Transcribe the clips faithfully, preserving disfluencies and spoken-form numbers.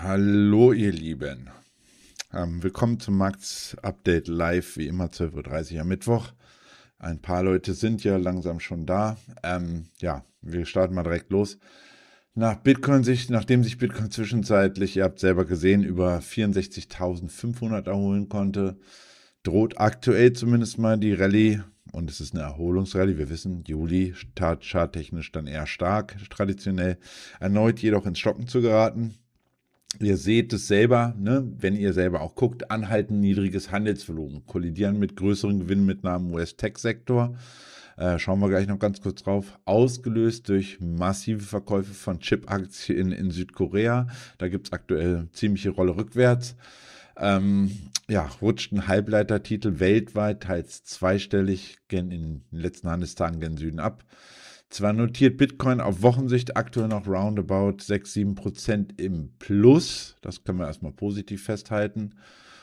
Hallo ihr Lieben, ähm, willkommen zum Marktupdate live, wie immer zwölf Uhr dreißig am Mittwoch. Ein paar Leute sind ja langsam schon da. Ähm, ja, wir starten mal direkt los. Nach Bitcoin sich, nachdem sich Bitcoin zwischenzeitlich, ihr habt selber gesehen, über vierundsechzigtausendfünfhundert erholen konnte, droht aktuell zumindest mal die Rallye, und es ist eine Erholungsrallye, wir wissen, Juli charttechnisch dann eher stark, traditionell, erneut jedoch ins Stocken zu geraten. Ihr seht es selber, ne, wenn ihr selber auch guckt, anhaltend niedriges Handelsvolumen, kollidieren mit größeren Gewinnmitnahmen im U S-Tech-Sektor. Äh, schauen wir gleich noch ganz kurz drauf. Ausgelöst durch massive Verkäufe von Chip-Aktien in, in Südkorea. Da gibt es aktuell ziemliche Rolle rückwärts. Ähm, ja, rutscht ein Halbleitertitel weltweit, teils zweistellig gen in den letzten Handelstagen gen Süden ab. Zwar notiert Bitcoin auf Wochensicht aktuell noch roundabout sechs, sieben Prozent im Plus, das können wir erstmal positiv festhalten,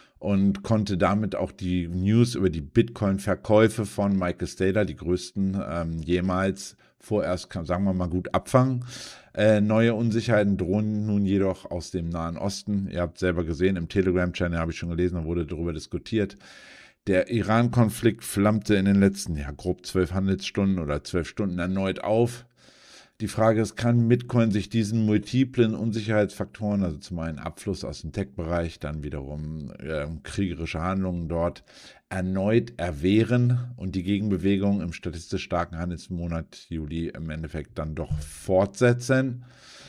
und konnte damit auch die News über die Bitcoin-Verkäufe von Michael Saylor, die größten ähm, jemals, vorerst, sagen wir mal, gut abfangen. Äh, neue Unsicherheiten drohen nun jedoch aus dem Nahen Osten. Ihr habt selber gesehen, im Telegram-Channel habe ich schon gelesen, da wurde darüber diskutiert. Der Iran-Konflikt flammte in den letzten, ja, grob zwölf Handelsstunden oder zwölf Stunden erneut auf. Die Frage ist, kann Bitcoin sich diesen multiplen Unsicherheitsfaktoren, also zum einen Abfluss aus dem Tech-Bereich, dann wiederum äh, kriegerische Handlungen dort, erneut erwehren und die Gegenbewegung im statistisch starken Handelsmonat Juli im Endeffekt dann doch fortsetzen?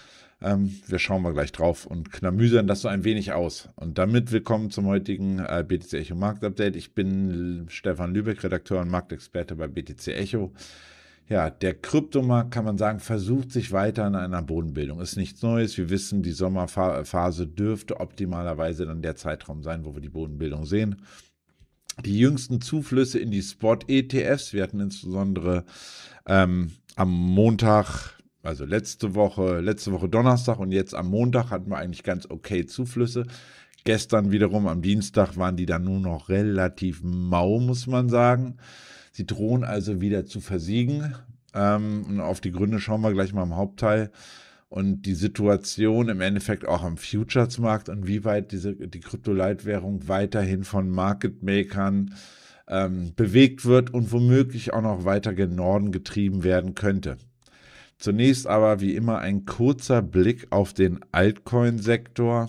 Ähm, wir schauen mal gleich drauf und klamüsern das so ein wenig aus. Und damit willkommen zum heutigen äh, B T C Echo Marktupdate. Ich bin Stefan Lübeck, Redakteur und Marktexperte bei B T C Echo. Ja, der Kryptomarkt, kann man sagen, versucht sich weiter an einer Bodenbildung. Ist nichts Neues. Wir wissen, die Sommerphase dürfte optimalerweise dann der Zeitraum sein, wo wir die Bodenbildung sehen. Die jüngsten Zuflüsse in die Spot-E T Fs, wir hatten insbesondere ähm, am Montag, also letzte Woche, letzte Woche Donnerstag und jetzt am Montag hatten wir eigentlich ganz okay Zuflüsse. Gestern wiederum am Dienstag waren die dann nur noch relativ mau, muss man sagen. Sie drohen also wieder zu versiegen. Ähm, und auf die Gründe schauen wir gleich mal im Hauptteil. Und die Situation im Endeffekt auch am Futures-Markt und wie weit diese, die Kryptoleitwährung weiterhin von Market-Makern ähm, bewegt wird und womöglich auch noch weiter gen Norden getrieben werden könnte. Zunächst aber wie immer ein kurzer Blick auf den Altcoin-Sektor.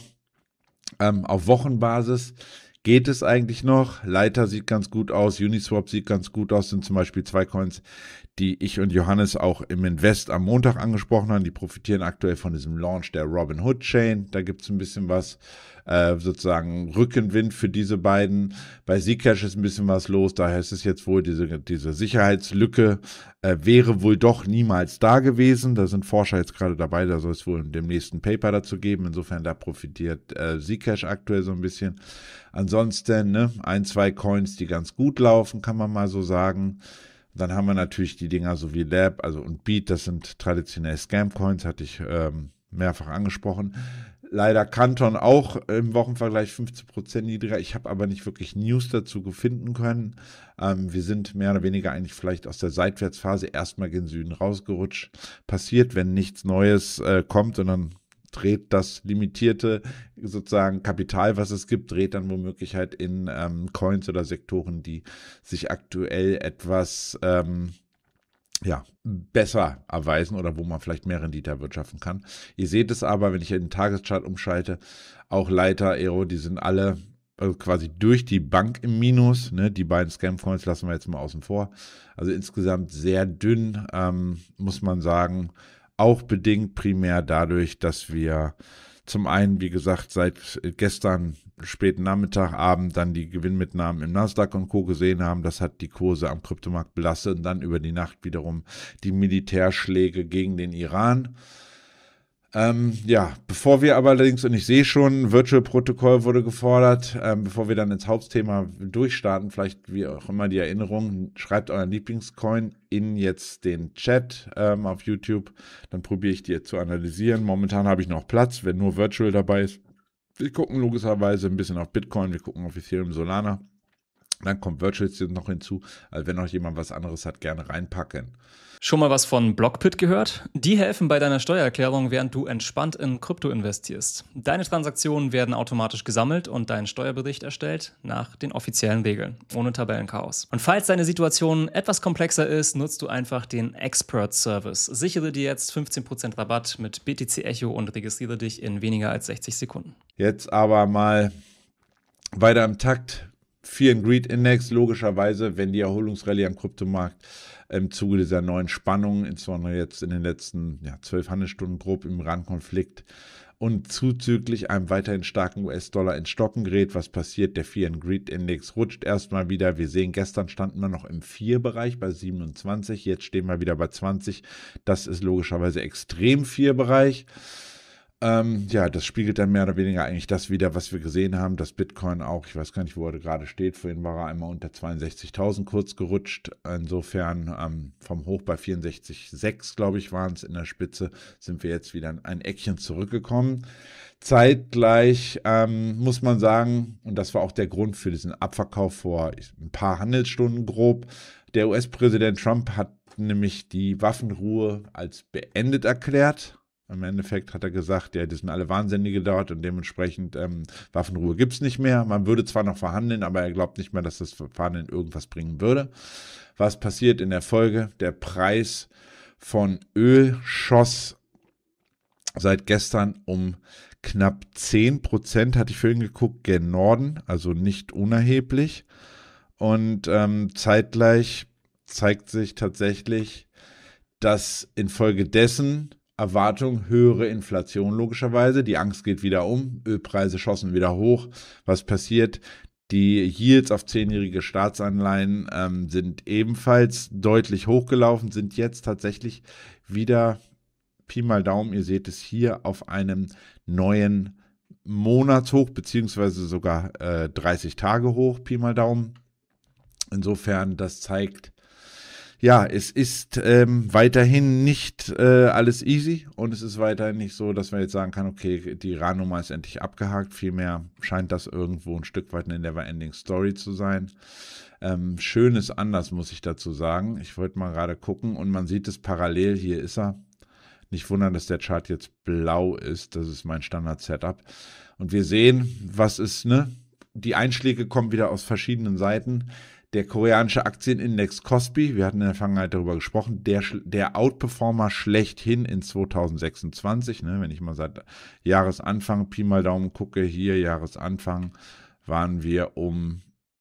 Ähm, auf Wochenbasis geht es eigentlich noch. Leiter sieht ganz gut aus, Uniswap sieht ganz gut aus, sind zum Beispiel zwei Coins, die ich und Johannes auch im Invest am Montag angesprochen haben. Die profitieren aktuell von diesem Launch der Robinhood Chain. Da gibt es ein bisschen was, äh, sozusagen Rückenwind für diese beiden. Bei Zcash ist ein bisschen was los. Daher ist es jetzt wohl, diese, diese Sicherheitslücke äh, wäre wohl doch niemals da gewesen. Da sind Forscher jetzt gerade dabei. Da soll es wohl dem nächsten Paper dazu geben. Insofern, da profitiert äh, Zcash aktuell so ein bisschen. Ansonsten, ne, ein, zwei Coins, die ganz gut laufen, kann man mal so sagen. Dann haben wir natürlich die Dinger so wie Lab, also und Beat, das sind traditionell Scam-Coins, hatte ich ähm, mehrfach angesprochen. Leider Canton auch im Wochenvergleich fünfzehn Prozent niedriger. Ich habe aber nicht wirklich News dazu finden können. Ähm, wir sind mehr oder weniger eigentlich vielleicht aus der Seitwärtsphase erstmal gen Süden rausgerutscht. Passiert, wenn nichts Neues äh, kommt und dann dreht das limitierte sozusagen Kapital, was es gibt, dreht dann womöglich halt in ähm, Coins oder Sektoren, die sich aktuell etwas ähm, ja, besser erweisen oder wo man vielleicht mehr Rendite erwirtschaften kann. Ihr seht es aber, wenn ich in den Tageschart umschalte, auch Leiter, Aero, die sind alle also quasi durch die Bank im Minus. Ne? Die beiden Scam-Coins lassen wir jetzt mal außen vor. Also insgesamt sehr dünn, ähm, muss man sagen. Auch bedingt primär dadurch, dass wir zum einen, wie gesagt, seit gestern späten Nachmittag, Abend dann die Gewinnmitnahmen im Nasdaq und Co. gesehen haben. Das hat die Kurse am Kryptomarkt belastet und dann über die Nacht wiederum die Militärschläge gegen den Iran. Ähm, ja, bevor wir aber allerdings, und ich sehe schon, Virtual Protokoll wurde gefordert, ähm, bevor wir dann ins Hauptthema durchstarten, vielleicht wie auch immer die Erinnerung, schreibt euren Lieblingscoin in jetzt den Chat ähm, auf YouTube, dann probiere ich die zu analysieren. Momentan habe ich noch Platz, wenn nur Virtual dabei ist. Wir gucken logischerweise ein bisschen auf Bitcoin, wir gucken auf Ethereum, Solana. Dann kommt Virtual noch hinzu. Also wenn noch jemand was anderes hat, gerne reinpacken. Schon mal was von Blockpit gehört? Die helfen bei deiner Steuererklärung, während du entspannt in Krypto investierst. Deine Transaktionen werden automatisch gesammelt und dein Steuerbericht erstellt nach den offiziellen Regeln, ohne Tabellenchaos. Und falls deine Situation etwas komplexer ist, nutzt du einfach den Expert Service. Sichere dir jetzt fünfzehn Prozent Rabatt mit B T C Echo und registriere dich in weniger als sechzig Sekunden. Jetzt aber mal weiter im Takt. Fear and Greed Index, logischerweise, wenn die Erholungsrallye am Kryptomarkt im Zuge dieser neuen Spannungen, insbesondere jetzt in den letzten ja, zwölf Handelsstunden grob im Iran-Konflikt und zuzüglich einem weiterhin starken U S-Dollar ins Stocken gerät, was passiert? Der Fear and Greed Index rutscht erstmal wieder. Wir sehen, gestern standen wir noch im vier-Bereich bei siebenundzwanzig, jetzt stehen wir wieder bei zwanzig. Das ist logischerweise extrem vier-Bereich. Ähm, ja, das spiegelt dann mehr oder weniger eigentlich das wieder, was wir gesehen haben, dass Bitcoin auch, ich weiß gar nicht, wo er gerade steht, vorhin war er einmal unter zweiundsechzigtausend kurz gerutscht, insofern ähm, vom Hoch bei vierundsechzig Komma sechs, glaube ich, waren es in der Spitze, sind wir jetzt wieder ein Eckchen zurückgekommen. Zeitgleich ähm, muss man sagen, und das war auch der Grund für diesen Abverkauf vor ein paar Handelsstunden grob, der U S-Präsident Trump hat nämlich die Waffenruhe als beendet erklärt. Im Endeffekt hat er gesagt, ja, die sind alle Wahnsinnige dort und dementsprechend ähm, Waffenruhe gibt es nicht mehr. Man würde zwar noch verhandeln, aber er glaubt nicht mehr, dass das Verhandeln irgendwas bringen würde. Was passiert in der Folge? Der Preis von Öl schoss seit gestern um knapp zehn Prozent, hatte ich vorhin geguckt, gen Norden, also nicht unerheblich. Und ähm, zeitgleich zeigt sich tatsächlich, dass infolgedessen Erwartung, höhere Inflation logischerweise. Die Angst geht wieder um. Ölpreise schossen wieder hoch. Was passiert? Die Yields auf zehnjährige Staatsanleihen ähm, sind ebenfalls deutlich hochgelaufen, sind jetzt tatsächlich wieder, Pi mal Daumen, ihr seht es hier, auf einem neuen Monatshoch, beziehungsweise sogar äh, dreißig Tage hoch, Pi mal Daumen. Insofern, das zeigt, ja, es ist ähm, weiterhin nicht äh, alles easy und es ist weiterhin nicht so, dass man jetzt sagen kann, okay, die Iran-Nummer ist endlich abgehakt. Vielmehr scheint das irgendwo ein Stück weit eine Never-Ending Story zu sein. Ähm, schön ist anders, muss ich dazu sagen. Ich wollte mal gerade gucken und man sieht es parallel, hier ist er. Nicht wundern, dass der Chart jetzt blau ist, das ist mein Standard-Setup. Und wir sehen, was ist, ne? Die Einschläge kommen wieder aus verschiedenen Seiten. Der koreanische Aktienindex Kospi, wir hatten in der Vergangenheit darüber gesprochen, der, der Outperformer schlechthin in zweitausendsechsundzwanzig, ne, wenn ich mal seit Jahresanfang, Pi mal Daumen gucke, hier Jahresanfang waren wir um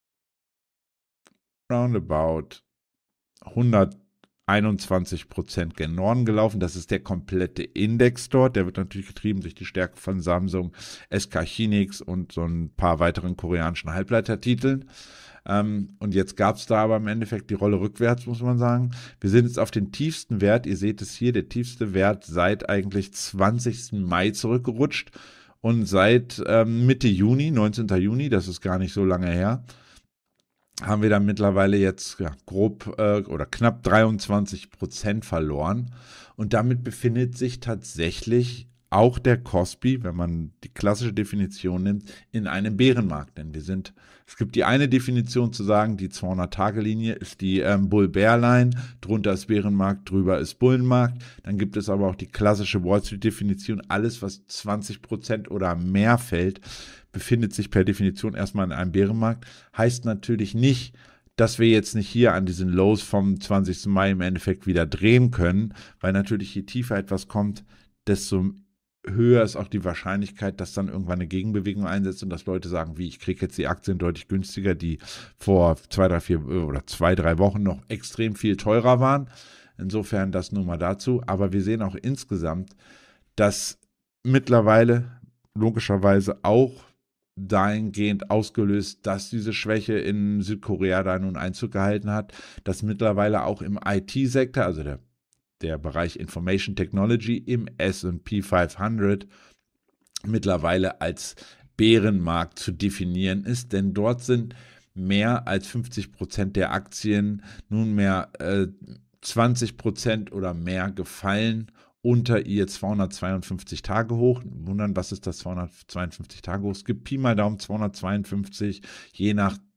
roundabout hunderteinundzwanzig Prozent gen Norden gelaufen. Das ist der komplette Index dort. Der wird natürlich getrieben durch die Stärke von Samsung, S K Hynix und so ein paar weiteren koreanischen Halbleitertiteln. Ähm, und jetzt gab es da aber im Endeffekt die Rolle rückwärts, muss man sagen. Wir sind jetzt auf den tiefsten Wert. Ihr seht es hier, der tiefste Wert seit eigentlich zwanzigsten Mai zurückgerutscht. Und seit ähm, Mitte Juni, neunzehnten Juni, das ist gar nicht so lange her, haben wir dann mittlerweile jetzt ja, grob äh, oder knapp dreiundzwanzig Prozent verloren. Und damit befindet sich tatsächlich auch der Kospi, wenn man die klassische Definition nimmt, in einem Bärenmarkt. Denn wir sind, es gibt die eine Definition zu sagen, die zweihundert-Tage-Linie ist die ähm, Bull-Bear-Line, drunter ist Bärenmarkt, drüber ist Bullenmarkt. Dann gibt es aber auch die klassische Wall Street-Definition, alles was zwanzig Prozent oder mehr fällt, befindet sich per Definition erstmal in einem Bärenmarkt. Heißt natürlich nicht, dass wir jetzt nicht hier an diesen Lows vom zwanzigsten Mai im Endeffekt wieder drehen können, weil natürlich je tiefer etwas kommt, desto höher ist auch die Wahrscheinlichkeit, dass dann irgendwann eine Gegenbewegung einsetzt und dass Leute sagen, wie, ich kriege jetzt die Aktien deutlich günstiger, die vor zwei, drei, vier oder zwei, drei Wochen noch extrem viel teurer waren. Insofern das nur mal dazu. Aber wir sehen auch insgesamt, dass mittlerweile logischerweise auch dahingehend ausgelöst, dass diese Schwäche in Südkorea da nun Einzug gehalten hat, dass mittlerweile auch im I T-Sektor, also der der Bereich Information Technology im S und P fünfhundert mittlerweile als Bärenmarkt zu definieren ist, denn dort sind mehr als fünfzig Prozent der Aktien nunmehr äh, zwanzig Prozent oder mehr gefallen unter ihr zweihundertzweiundfünfzig Tage hoch. Wundern, was ist das zweihundertzweiundfünfzig Tage hoch? Es gibt Pi mal Daumen zweihundertzweiundfünfzig, je nach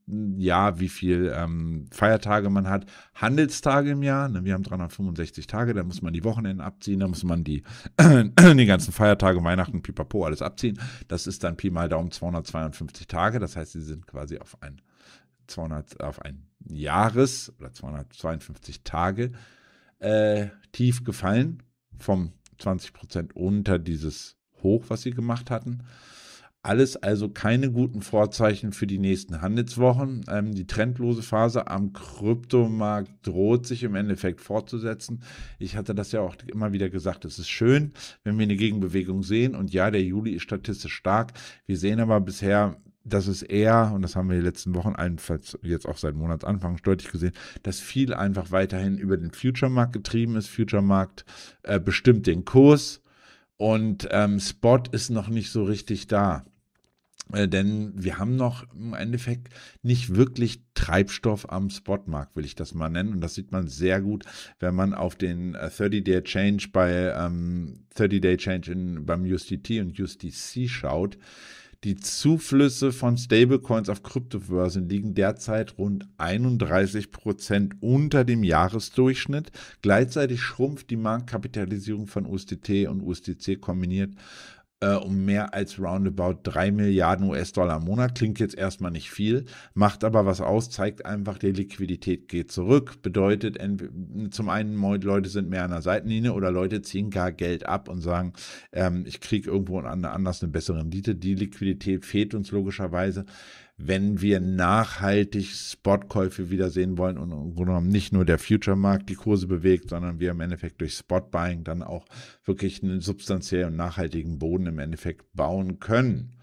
Jahr, wie viel ähm, Feiertage man hat, Handelstage im Jahr, ne, wir haben dreihundertfünfundsechzig Tage, da muss man die Wochenenden abziehen, da muss man die, die ganzen Feiertage, Weihnachten, Pipapo, alles abziehen, das ist dann Pi mal Daumen zweihundertzweiundfünfzig Tage, das heißt, sie sind quasi auf ein, zweihundert, auf ein Jahres- oder zweihundertzweiundfünfzig Tage äh, tief gefallen, vom zwanzig Prozent unter dieses Hoch, was sie gemacht hatten. Alles also keine guten Vorzeichen für die nächsten Handelswochen. Ähm, die trendlose Phase am Kryptomarkt droht sich im Endeffekt fortzusetzen. Ich hatte das ja auch immer wieder gesagt, es ist schön, wenn wir eine Gegenbewegung sehen. Und ja, der Juli ist statistisch stark. Wir sehen aber bisher, dass es eher, und das haben wir die letzten Wochen, allenfalls jetzt auch seit Monatsanfang deutlich gesehen, dass viel einfach weiterhin über den Future-Markt getrieben ist. Future-Markt äh, bestimmt den Kurs und ähm, Spot ist noch nicht so richtig da. Äh, denn wir haben noch im Endeffekt nicht wirklich Treibstoff am Spotmarkt, will ich das mal nennen. Und das sieht man sehr gut, wenn man auf den äh, thirty-day Change bei ähm, thirty-day Change in, beim U S D T und U S D C schaut. Die Zuflüsse von Stablecoins auf Kryptobörsen liegen derzeit rund einunddreißig Prozent unter dem Jahresdurchschnitt. Gleichzeitig schrumpft die Marktkapitalisierung von U S D T und U S D C kombiniert äh, um mehr als roundabout drei Milliarden U S-Dollar im Monat. Klingt jetzt erstmal nicht viel, macht aber was aus, zeigt einfach, die Liquidität geht zurück. Bedeutet, zum einen, Leute sind mehr an der Seitenlinie oder Leute ziehen gar Geld ab und sagen, ähm, ich kriege irgendwo anders eine bessere Rendite. Die Liquidität fehlt uns logischerweise, wenn wir nachhaltig Spotkäufe wiedersehen wollen und im Grunde genommen nicht nur der Future-Markt die Kurse bewegt, sondern wir im Endeffekt durch Spot-Buying dann auch wirklich einen substanziellen und nachhaltigen Boden im Endeffekt bauen können.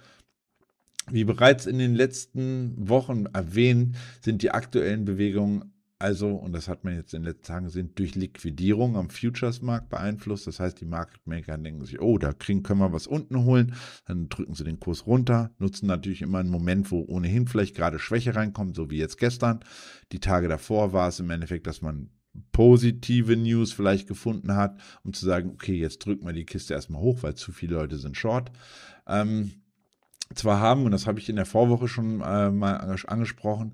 Wie bereits in den letzten Wochen erwähnt, sind die aktuellen Bewegungen also, und das hat man jetzt in den letzten Tagen gesehen, durch Liquidierung am Futures-Markt beeinflusst. Das heißt, die Market Maker denken sich, oh, da kriegen, können wir was unten holen. Dann drücken sie den Kurs runter, nutzen natürlich immer einen Moment, wo ohnehin vielleicht gerade Schwäche reinkommt, so wie jetzt gestern. Die Tage davor war es im Endeffekt, dass man positive News vielleicht gefunden hat, um zu sagen, okay, jetzt drücken wir die Kiste erstmal hoch, weil zu viele Leute sind short. Ähm, zwar haben, und das habe ich in der Vorwoche schon äh, mal angesprochen,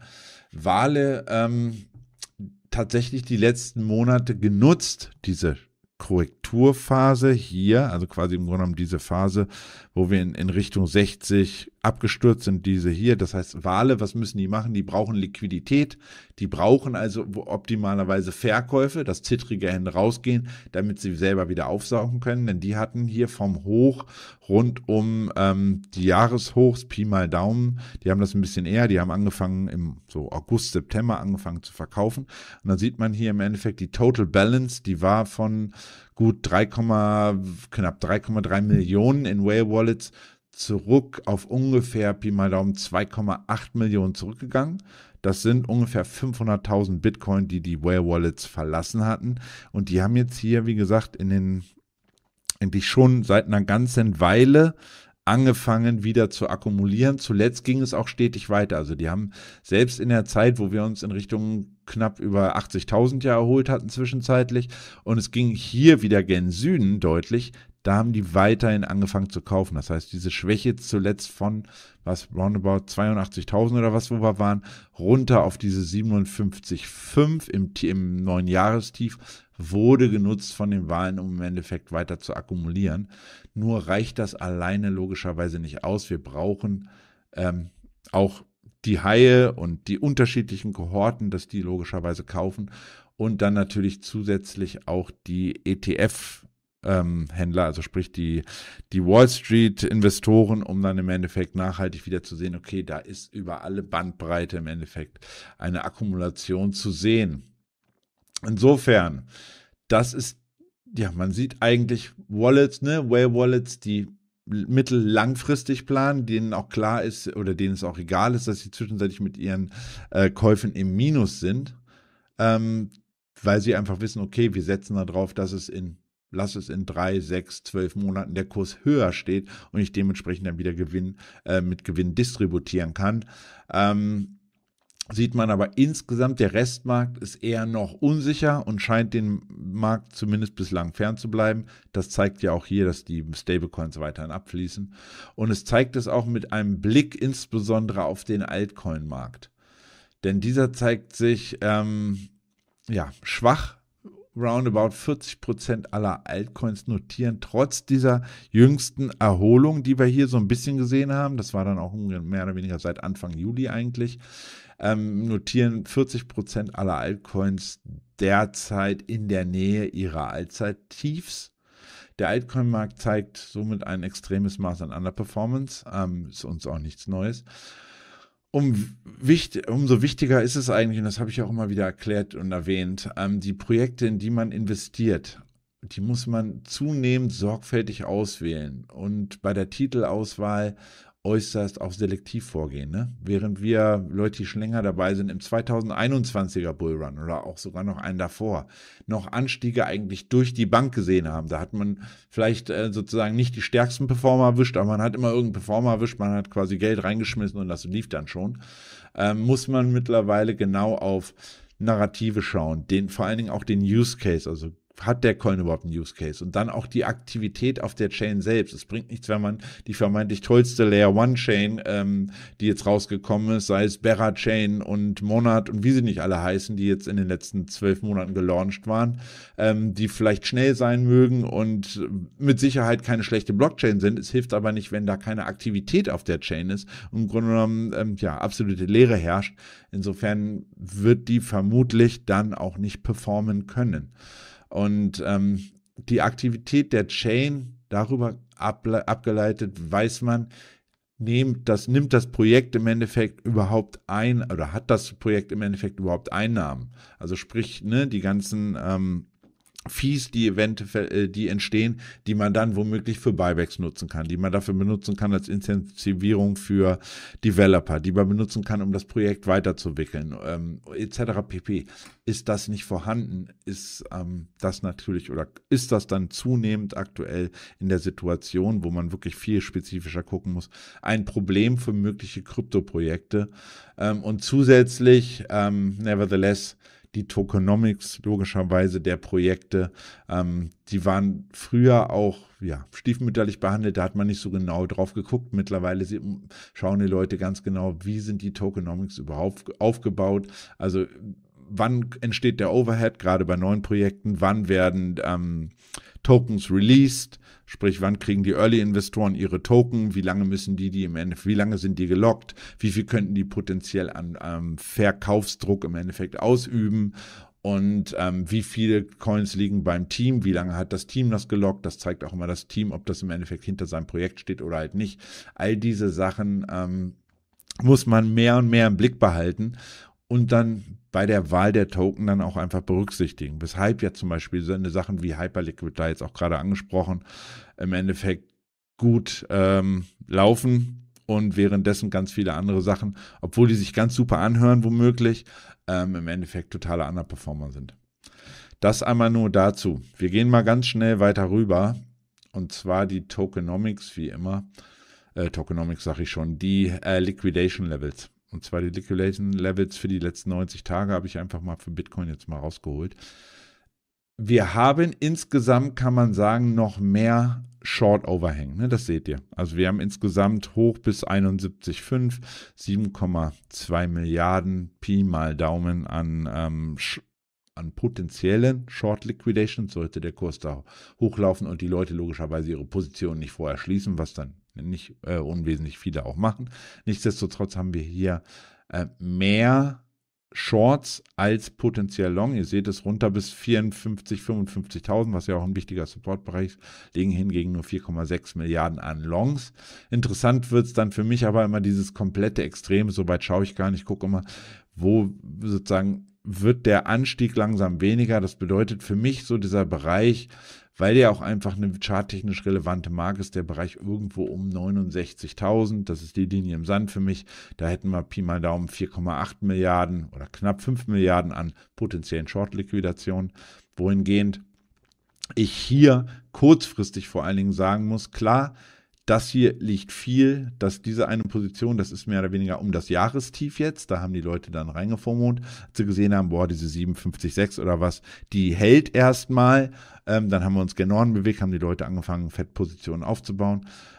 Wale ähm, tatsächlich die letzten Monate genutzt, diese Korrekturphase hier, also quasi im Grunde genommen diese Phase, wo wir in, in Richtung sechzig abgestürzt sind, diese hier. Das heißt, Wale, was müssen die machen? Die brauchen Liquidität, die brauchen also optimalerweise Verkäufe, dass zittrige Hände rausgehen, damit sie selber wieder aufsaugen können, denn die hatten hier vom Hoch rund um ähm, die Jahreshochs, Pi mal Daumen, die haben das ein bisschen eher, die haben angefangen im so August, September angefangen zu verkaufen und dann sieht man hier im Endeffekt die Total Balance, die war von gut drei, knapp drei Komma drei Millionen in Whale Wallets zurück auf ungefähr Pi mal Daumen zwei Komma acht Millionen zurückgegangen. Das sind ungefähr fünfhunderttausend Bitcoin, die die Whale Wallets verlassen hatten. Und die haben jetzt hier, wie gesagt, in den eigentlich schon seit einer ganzen Weile angefangen wieder zu akkumulieren. Zuletzt ging es auch stetig weiter. Also die haben selbst in der Zeit, wo wir uns in Richtung knapp über achtzigtausend ja erholt hatten zwischenzeitlich und es ging hier wieder gen Süden deutlich, da haben die weiterhin angefangen zu kaufen. Das heißt, diese Schwäche zuletzt von, was, roundabout zweiundachtzigtausend oder was, wo wir waren, runter auf diese siebenundfünfzig Komma fünf im, im neuen Jahrestief, wurde genutzt von den Wahlen, um im Endeffekt weiter zu akkumulieren. Nur reicht das alleine logischerweise nicht aus. Wir brauchen ähm, auch die Haie und die unterschiedlichen Kohorten, dass die logischerweise kaufen und dann natürlich zusätzlich auch die E T F Ähm, Händler, also sprich die, die Wall Street Investoren, um dann im Endeffekt nachhaltig wieder zu sehen, okay, da ist über alle Bandbreite im Endeffekt eine Akkumulation zu sehen. Insofern, das ist, ja, man sieht eigentlich Wallets, ne, Whale Wallets, die mittel-langfristig planen, denen auch klar ist oder denen es auch egal ist, dass sie zwischenzeitlich mit ihren äh, Käufen im Minus sind, ähm, weil sie einfach wissen, okay, wir setzen darauf, dass es in lass es in drei, sechs, zwölf Monaten der Kurs höher steht und ich dementsprechend dann wieder Gewinn äh, mit Gewinn distributieren kann. Ähm, sieht man aber insgesamt, der Restmarkt ist eher noch unsicher und scheint den Markt zumindest bislang fernzubleiben. Das zeigt ja auch hier, dass die Stablecoins weiterhin abfließen. Und es zeigt es auch mit einem Blick insbesondere auf den Altcoin-Markt. Denn dieser zeigt sich ähm, ja, schwach. Roundabout vierzig Prozent aller Altcoins notieren trotz dieser jüngsten Erholung, die wir hier so ein bisschen gesehen haben. Das war dann auch mehr oder weniger seit Anfang Juli eigentlich. Ähm, notieren vierzig Prozent aller Altcoins derzeit in der Nähe ihrer Allzeittiefs. Der Altcoin-Markt zeigt somit ein extremes Maß an Underperformance. Ähm, ist uns auch nichts Neues. Um, wichtig, umso wichtiger ist es eigentlich, und das habe ich auch immer wieder erklärt und erwähnt, ähm, die Projekte, in die man investiert, die muss man zunehmend sorgfältig auswählen und bei der Titelauswahl äußerst auch selektiv vorgehen. Ne? Während wir Leute, die schon länger dabei sind, im zweitausendeinundzwanziger Bullrun oder auch sogar noch einen davor, noch Anstiege eigentlich durch die Bank gesehen haben. Da hat man vielleicht äh, sozusagen nicht die stärksten Performer erwischt, aber man hat immer irgendeinen Performer erwischt, man hat quasi Geld reingeschmissen und das lief dann schon. Ähm, muss man mittlerweile genau auf Narrative schauen, den, vor allen Dingen auch den Use Case, also hat der Coin überhaupt einen Use Case? Und dann auch die Aktivität auf der Chain selbst. Es bringt nichts, wenn man die vermeintlich tollste Layer One Chain, ähm, die jetzt rausgekommen ist, sei es Berra Chain und Monad und wie sie nicht alle heißen, die jetzt in den letzten zwölf Monaten gelauncht waren, ähm, die vielleicht schnell sein mögen und mit Sicherheit keine schlechte Blockchain sind. Es hilft aber nicht, wenn da keine Aktivität auf der Chain ist und im Grunde genommen ähm, ja, absolute Leere herrscht. Insofern wird die vermutlich dann auch nicht performen können. Und ähm, die Aktivität der Chain, darüber able- abgeleitet, weiß man, nimmt das, nimmt das Projekt im Endeffekt überhaupt ein, oder hat das Projekt im Endeffekt überhaupt Einnahmen? Also sprich, ne, die ganzen ähm, Fees, die eventuell, die entstehen, die man dann womöglich für Buybacks nutzen kann, die man dafür benutzen kann als Incentivierung für Developer, die man benutzen kann, um das Projekt weiterzuwickeln, ähm, et cetera pp. Ist das nicht vorhanden, ist ähm, das natürlich oder ist das dann zunehmend aktuell in der Situation, wo man wirklich viel spezifischer gucken muss, ein Problem für mögliche Kryptoprojekte ähm, und zusätzlich, ähm, nevertheless, die Tokenomics logischerweise der Projekte, ähm, die waren früher auch ja, stiefmütterlich behandelt, da hat man nicht so genau drauf geguckt. Mittlerweile schauen die Leute ganz genau, wie sind die Tokenomics überhaupt aufgebaut, also wann entsteht der Overhead, gerade bei neuen Projekten, wann werden ähm, Tokens released, sprich, wann kriegen die Early-Investoren ihre Token, wie lange müssen die, die im Endeffekt, wie lange sind die gelockt, wie viel könnten die potenziell an ähm, Verkaufsdruck im Endeffekt ausüben und ähm, wie viele Coins liegen beim Team, wie lange hat das Team das gelockt, das zeigt auch immer das Team, ob das im Endeffekt hinter seinem Projekt steht oder halt nicht. All diese Sachen ähm, muss man mehr und mehr im Blick behalten und dann bei der Wahl der Token dann auch einfach berücksichtigen. Weshalb ja zum Beispiel so eine Sachen wie Hyperliquid, da jetzt auch gerade angesprochen, im Endeffekt gut ähm, laufen und währenddessen ganz viele andere Sachen, obwohl die sich ganz super anhören womöglich, ähm, im Endeffekt totale Underperformer sind. Das einmal nur dazu. Wir gehen mal ganz schnell weiter rüber und zwar die Tokenomics, wie immer. Äh, Tokenomics sage ich schon, die äh, Liquidation Levels. Und zwar die Liquidation Levels für die letzten neunzig Tage habe ich einfach mal für Bitcoin jetzt mal rausgeholt. Wir haben insgesamt, kann man sagen, noch mehr Short Overhang. Ne? Das seht ihr. Also wir haben insgesamt hoch bis einundsiebzig Komma fünf, sieben Komma zwei Milliarden Pi mal Daumen an, ähm, an potenziellen Short Liquidation. Sollte der Kurs da hochlaufen und die Leute logischerweise ihre Position nicht vorher schließen, was dann nicht äh, unwesentlich viele auch machen. Nichtsdestotrotz haben wir hier äh, mehr Shorts als potenziell Long. Ihr seht es runter bis vierundfünfzig, fünfundfünfzigtausend, was ja auch ein wichtiger Supportbereich ist, liegen hingegen nur vier Komma sechs Milliarden an Longs. Interessant wird es dann für mich aber immer dieses komplette Extrem, soweit schaue ich gar nicht, ich gucke immer, wo sozusagen wird der Anstieg langsam weniger. Das bedeutet für mich so dieser Bereich, weil der auch einfach eine charttechnisch relevante Marke ist, der Bereich irgendwo um neunundsechzigtausend, das ist die Linie im Sand für mich, da hätten wir Pi mal Daumen vier Komma acht Milliarden oder knapp fünf Milliarden an potenziellen Short-Liquidationen, wohingehend ich hier kurzfristig vor allen Dingen sagen muss, klar, das hier liegt viel, dass diese eine Position, das ist mehr oder weniger um das Jahrestief jetzt, da haben die Leute dann reingeformt, als sie gesehen haben, boah, diese siebenundfünfzig Komma sechs oder was, die hält erstmal, ähm, dann haben wir uns gen Norden bewegt, haben die Leute angefangen, Fettpositionen aufzubauen.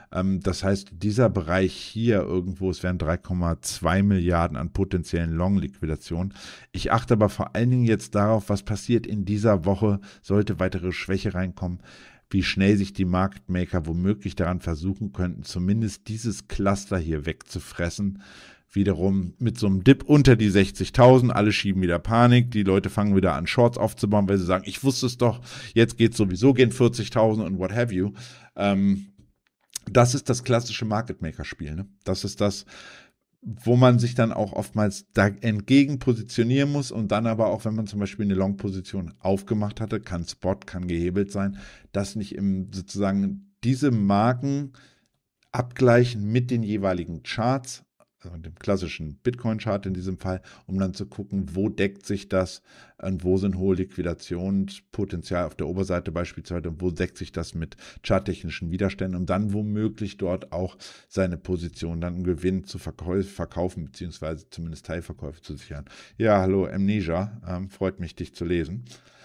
Ähm, das heißt, dieser Bereich hier irgendwo, es wären drei Komma zwei Milliarden an potenziellen Long-Liquidationen. Ich achte aber vor allen Dingen jetzt darauf, was passiert in dieser Woche, sollte weitere Schwäche reinkommen, wie schnell sich die Market Maker womöglich daran versuchen könnten, zumindest dieses Cluster hier wegzufressen. Wiederum mit so einem Dip unter die sechzigtausend, alle schieben wieder Panik, die Leute fangen wieder an Shorts aufzubauen, weil sie sagen, ich wusste es doch, jetzt geht es sowieso gegen vierzigtausend und what have you. Ähm, das ist das klassische Market Maker Spiel, ne? Das ist das, wo man sich dann auch oftmals da entgegen positionieren muss und dann aber auch, wenn man zum Beispiel eine Long-Position aufgemacht hatte, kann Spot, kann gehebelt sein, das nicht im sozusagen diese Marken abgleichen mit den jeweiligen Charts, also dem klassischen Bitcoin-Chart in diesem Fall, um dann zu gucken, wo deckt sich das und wo sind hohe Liquidationspotenzial auf der Oberseite beispielsweise und wo deckt sich das mit charttechnischen Widerständen, um dann womöglich dort auch seine Position dann im Gewinn zu verkau- verkaufen, beziehungsweise zumindest Teilverkäufe zu sichern. Ja, hallo Amnesia, ähm, freut mich, dich zu lesen.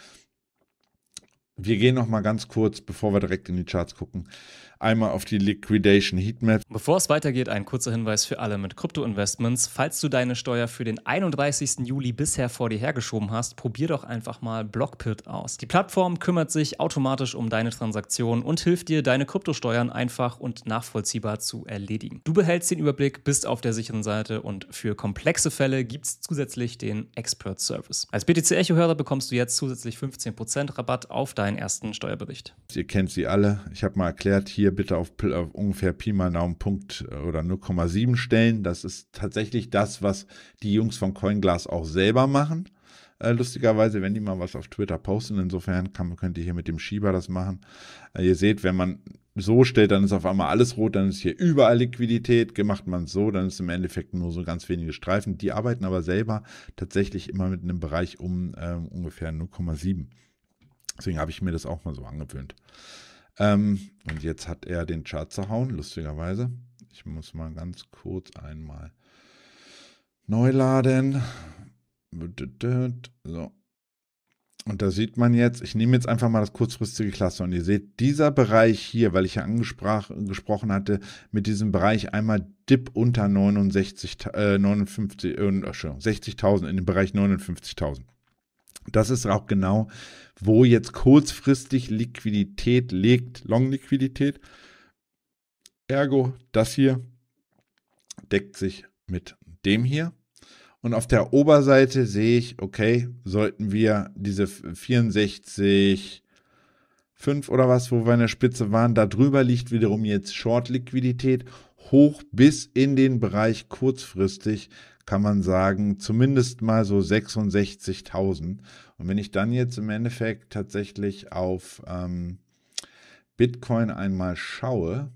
Wir gehen noch mal ganz kurz, bevor wir direkt in die Charts gucken, einmal auf die Liquidation Heatmap. Bevor es weitergeht, ein kurzer Hinweis für alle mit Krypto-Investments. Falls du deine Steuer für den einunddreißigsten Juli bisher vor dir hergeschoben hast, probier doch einfach mal Blockpit aus. Die Plattform kümmert sich automatisch um deine Transaktionen und hilft dir, deine Kryptosteuern einfach und nachvollziehbar zu erledigen. Du behältst den Überblick, bist auf der sicheren Seite und für komplexe Fälle gibt es zusätzlich den Expert Service. Als B T C Echo-Hörer bekommst du jetzt zusätzlich fünfzehn Prozent Rabatt auf deinen ersten Steuerbericht. Ihr kennt sie alle. Ich habe mal erklärt, hier bitte auf, auf ungefähr Pi mal Daumen Punkt oder null Komma sieben stellen. Das ist tatsächlich das, was die Jungs von CoinGlass auch selber machen. Äh, lustigerweise, wenn die mal was auf Twitter posten, insofern kann, könnt ihr hier mit dem Schieber das machen. Äh, ihr seht, wenn man so stellt, dann ist auf einmal alles rot, dann ist hier überall Liquidität. Macht man so, dann ist im Endeffekt nur so ganz wenige Streifen. Die arbeiten aber selber tatsächlich immer mit einem Bereich um äh, ungefähr null Komma sieben. Deswegen habe ich mir das auch mal so angewöhnt. Ähm, und jetzt hat er den Chart zerhauen, lustigerweise. Ich muss mal ganz kurz einmal neu laden. So. Und da sieht man jetzt, ich nehme jetzt einfach mal das kurzfristige Cluster und ihr seht, dieser Bereich hier, weil ich ja angesprochen hatte, mit diesem Bereich einmal Dip unter neunundsechzig, äh, neunundfünfzig, äh, sechzigtausend in den Bereich neunundfünfzigtausend. Das ist auch genau, wo jetzt kurzfristig Liquidität liegt, Long-Liquidität. Ergo, das hier deckt sich mit dem hier. Und auf der Oberseite sehe ich, okay, sollten wir diese vierundsechzig Komma fünf oder was, wo wir in der Spitze waren, da drüber liegt wiederum jetzt Short-Liquidität, hoch bis in den Bereich kurzfristig, kann man sagen, zumindest mal so sechsundsechzigtausend. Und wenn ich dann jetzt im Endeffekt tatsächlich auf ähm, Bitcoin einmal schaue,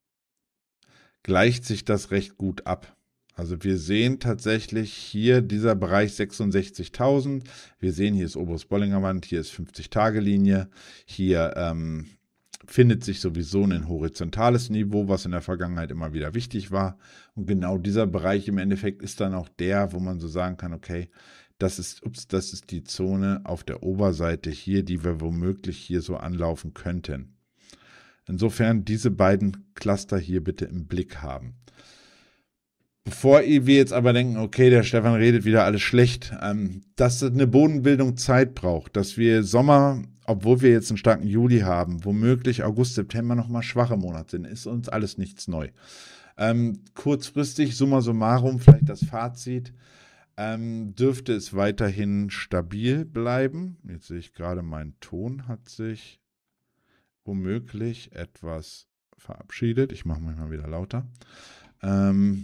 gleicht sich das recht gut ab. Also wir sehen tatsächlich hier dieser Bereich sechsundsechzigtausend. Wir sehen, hier ist oberes Bollinger Band, hier ist fünfzig-Tage-Linie. Hier ähm, findet sich sowieso ein horizontales Niveau, was in der Vergangenheit immer wieder wichtig war. Und genau dieser Bereich im Endeffekt ist dann auch der, wo man so sagen kann, okay, das ist, ups, das ist die Zone auf der Oberseite hier, die wir womöglich hier so anlaufen könnten. Insofern diese beiden Cluster hier bitte im Blick haben. Bevor wir jetzt aber denken, okay, der Stefan redet wieder alles schlecht, ähm, dass eine Bodenbildung Zeit braucht, dass wir Sommer, obwohl wir jetzt einen starken Juli haben, womöglich August, September nochmal schwache Monate sind, ist uns alles nichts neu. Ähm, kurzfristig, summa summarum, vielleicht das Fazit, ähm, dürfte es weiterhin stabil bleiben. Jetzt sehe ich gerade, mein Ton hat sich womöglich etwas verabschiedet. Ich mache mich mal wieder lauter. Ähm,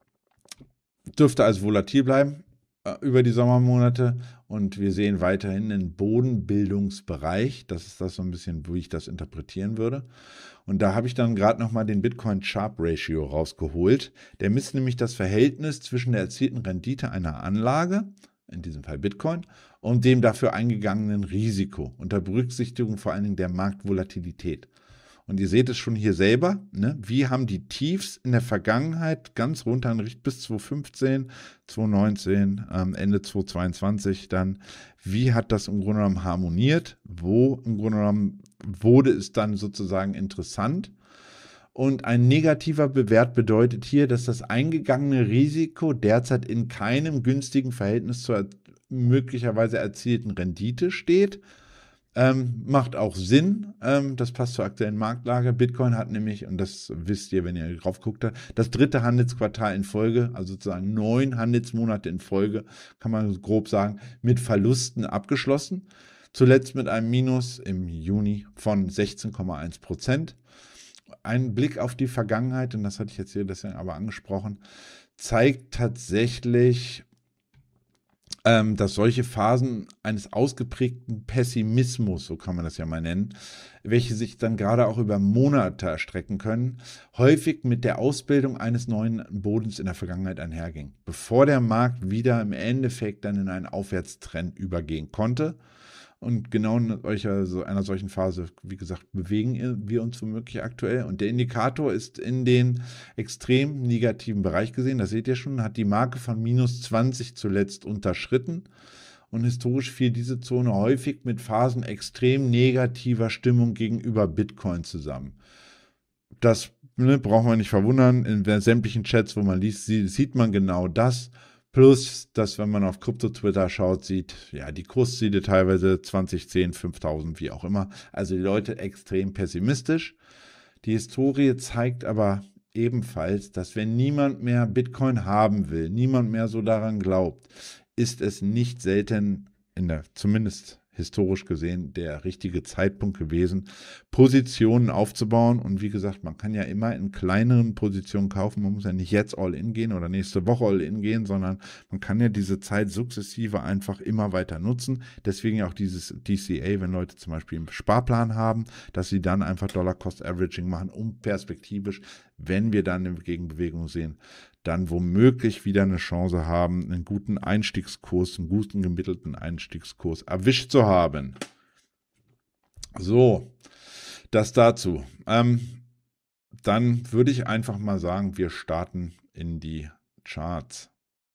Dürfte also volatil bleiben äh, über die Sommermonate und wir sehen weiterhin einen Bodenbildungsbereich. Das ist das so ein bisschen, wie ich das interpretieren würde. Und da habe ich dann gerade nochmal den Bitcoin Sharpe Ratio rausgeholt. Der misst nämlich das Verhältnis zwischen der erzielten Rendite einer Anlage, in diesem Fall Bitcoin, und dem dafür eingegangenen Risiko, unter Berücksichtigung vor allen Dingen der Marktvolatilität. Und ihr seht es schon hier selber, ne? Wie haben die Tiefs in der Vergangenheit ganz runter bis zweitausendfünfzehn, zweitausendneunzehn, ähm, Ende zweitausendzweiundzwanzig dann, wie hat das im Grunde genommen harmoniert? Wo im Grunde genommen wurde es dann sozusagen interessant? Und ein negativer Wert bedeutet hier, dass das eingegangene Risiko derzeit in keinem günstigen Verhältnis zur möglicherweise erzielten Rendite steht. Ähm, macht auch Sinn, ähm, das passt zur aktuellen Marktlage. Bitcoin hat nämlich, und das wisst ihr, wenn ihr drauf guckt, das dritte Handelsquartal in Folge, also sozusagen neun Handelsmonate in Folge, kann man grob sagen, mit Verlusten abgeschlossen. Zuletzt mit einem Minus im Juni von sechzehn Komma eins Prozent. Ein Blick auf die Vergangenheit, und das hatte ich jetzt hier deswegen aber angesprochen, zeigt tatsächlich, ähm, dass solche Phasen eines ausgeprägten Pessimismus, so kann man das ja mal nennen, welche sich dann gerade auch über Monate erstrecken können, häufig mit der Ausbildung eines neuen Bodens in der Vergangenheit einherging, bevor der Markt wieder im Endeffekt dann in einen Aufwärtstrend übergehen konnte. Und genau in einer solchen Phase, wie gesagt, bewegen wir uns womöglich aktuell. Und der Indikator ist in den extrem negativen Bereich gesehen. Das seht ihr schon, hat die Marke von minus zwanzig zuletzt unterschritten. Und historisch fiel diese Zone häufig mit Phasen extrem negativer Stimmung gegenüber Bitcoin zusammen. Das ne, braucht man nicht verwundern. In sämtlichen Chats, wo man liest, sieht man genau das. Plus, dass wenn man auf Krypto-Twitter schaut, sieht, ja, die Kursziele teilweise zwanzig, zehn, fünftausend, wie auch immer. Also die Leute extrem pessimistisch. Die Historie zeigt aber ebenfalls, dass wenn niemand mehr Bitcoin haben will, niemand mehr so daran glaubt, ist es nicht selten, in der, zumindest historisch gesehen, der richtige Zeitpunkt gewesen, Positionen aufzubauen. Und wie gesagt, man kann ja immer in kleineren Positionen kaufen. Man muss ja nicht jetzt All-In gehen oder nächste Woche All-In gehen, sondern man kann ja diese Zeit sukzessive einfach immer weiter nutzen. Deswegen auch dieses D C A, wenn Leute zum Beispiel einen Sparplan haben, dass sie dann einfach Dollar-Cost-Averaging machen, um perspektivisch, wenn wir dann eine Gegenbewegung sehen, dann womöglich wieder eine Chance haben, einen guten Einstiegskurs, einen guten gemittelten Einstiegskurs erwischt zu haben. So, das dazu. Ähm, dann würde ich einfach mal sagen, wir starten in die Charts.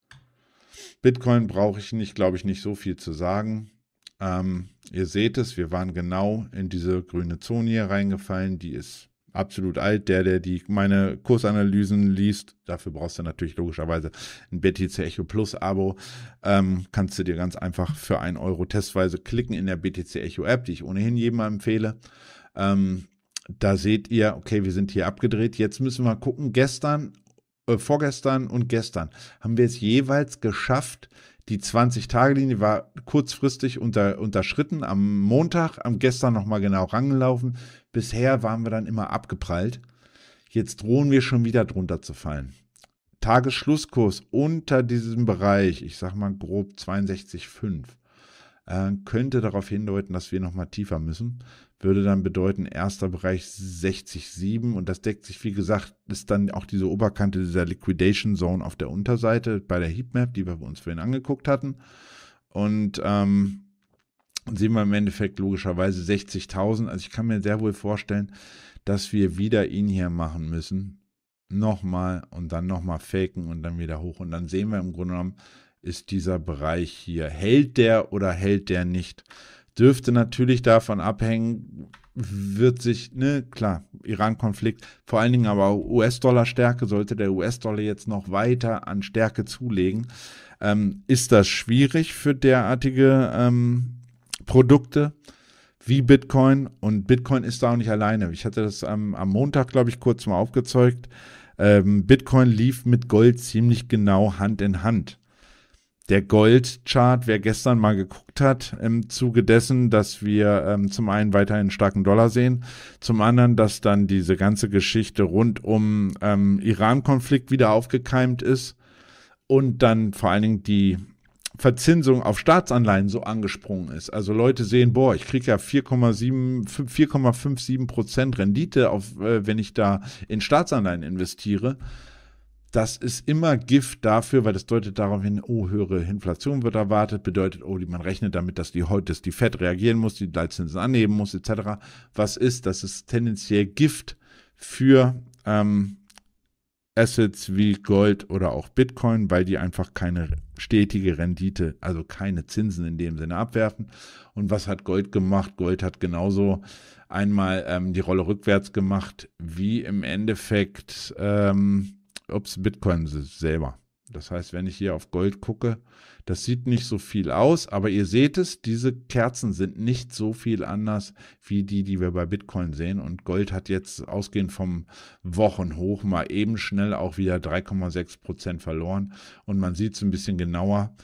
Bitcoin brauche ich nicht, glaube ich, nicht so viel zu sagen. Ähm, ihr seht es, wir waren genau in diese grüne Zone hier reingefallen, die ist absolut alt. Der, der die meine Kursanalysen liest, dafür brauchst du natürlich logischerweise ein B T C Echo Plus Abo. Ähm, kannst du dir ganz einfach für ein Euro testweise klicken in der B T C Echo App, die ich ohnehin jedem empfehle. Ähm, da seht ihr, okay, wir sind hier abgedreht. Jetzt müssen wir gucken, gestern, äh, vorgestern und gestern haben wir es jeweils geschafft. Die zwanzig-Tage-Linie war kurzfristig unter, unterschritten, am Montag, am gestern nochmal genau rangelaufen. Bisher waren wir dann immer abgeprallt. Jetzt drohen wir schon wieder drunter zu fallen. Tagesschlusskurs unter diesem Bereich, ich sag mal grob zweiundsechzig Komma fünf, äh, könnte darauf hindeuten, dass wir nochmal tiefer müssen. Würde dann bedeuten, erster Bereich sechzig Komma sieben und das deckt sich, wie gesagt, ist dann auch diese Oberkante dieser Liquidation Zone auf der Unterseite bei der Heatmap, die wir uns vorhin angeguckt hatten. Und ähm, sehen wir im Endeffekt logischerweise sechzigtausend. Also ich kann mir sehr wohl vorstellen, dass wir wieder ihn hier machen müssen. Nochmal und dann nochmal faken und dann wieder hoch. Und dann sehen wir im Grunde genommen, ist dieser Bereich hier, hält der oder hält der nicht? Dürfte natürlich davon abhängen, wird sich, ne, klar, Iran-Konflikt, vor allen Dingen aber U S-Dollar-Stärke, sollte der U S-Dollar jetzt noch weiter an Stärke zulegen, ähm, ist das schwierig für derartige ähm, Produkte wie Bitcoin. Und Bitcoin ist da auch nicht alleine. Ich hatte das am, am Montag, glaube ich, kurz mal aufgezeigt. Ähm, Bitcoin lief mit Gold ziemlich genau Hand in Hand. Der Gold-Chart, wer gestern mal geguckt hat, im Zuge dessen, dass wir ähm, zum einen weiterhin einen starken Dollar sehen, zum anderen, dass dann diese ganze Geschichte rund um ähm, Iran-Konflikt wieder aufgekeimt ist und dann vor allen Dingen die Verzinsung auf Staatsanleihen so angesprungen ist. Also Leute sehen, boah, ich kriege ja vier Komma siebenundfünfzig Prozent Rendite, auf, äh, wenn ich da in Staatsanleihen investiere. Das ist immer Gift dafür, weil das deutet darauf hin, oh, höhere Inflation wird erwartet, bedeutet, oh, man rechnet damit, dass die, dass die Fed reagieren muss, die Leitzinsen anheben muss, et cetera. Was ist? Das ist tendenziell Gift für ähm, Assets wie Gold oder auch Bitcoin, weil die einfach keine stetige Rendite, also keine Zinsen in dem Sinne abwerfen. Und was hat Gold gemacht? Gold hat genauso einmal ähm, die Rolle rückwärts gemacht, wie im Endeffekt ähm, ups, Bitcoin selber. Das heißt, wenn ich hier auf Gold gucke, das sieht nicht so viel aus, aber ihr seht es, diese Kerzen sind nicht so viel anders wie die, die wir bei Bitcoin sehen. Und Gold hat jetzt ausgehend vom Wochenhoch mal eben schnell auch wieder drei Komma sechs Prozent verloren. Und man sieht es ein bisschen genauer.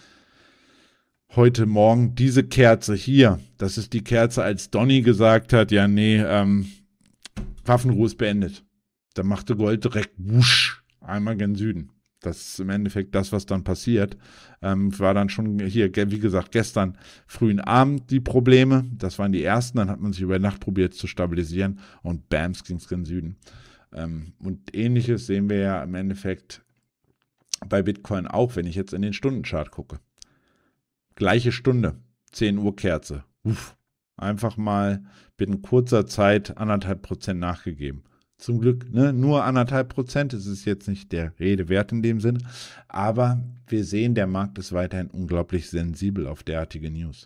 Heute Morgen diese Kerze hier, das ist die Kerze, als Donny gesagt hat, ja nee, ähm, Waffenruhe ist beendet. Da machte Gold direkt wusch, einmal gen Süden. Das ist im Endeffekt das, was dann passiert. Ähm, war dann schon hier, wie gesagt, gestern frühen Abend die Probleme. Das waren die ersten. Dann hat man sich über Nacht probiert zu stabilisieren und bams, ging es gen Süden. Ähm, und Ähnliches sehen wir ja im Endeffekt bei Bitcoin auch, wenn ich jetzt in den Stundenchart gucke. Gleiche Stunde, zehn Uhr Kerze. Uff, einfach mal binnen kurzer Zeit anderthalb Prozent nachgegeben. Zum Glück, ne? Nur anderthalb Prozent, es ist jetzt nicht der Rede wert in dem Sinn, aber wir sehen, der Markt ist weiterhin unglaublich sensibel auf derartige News.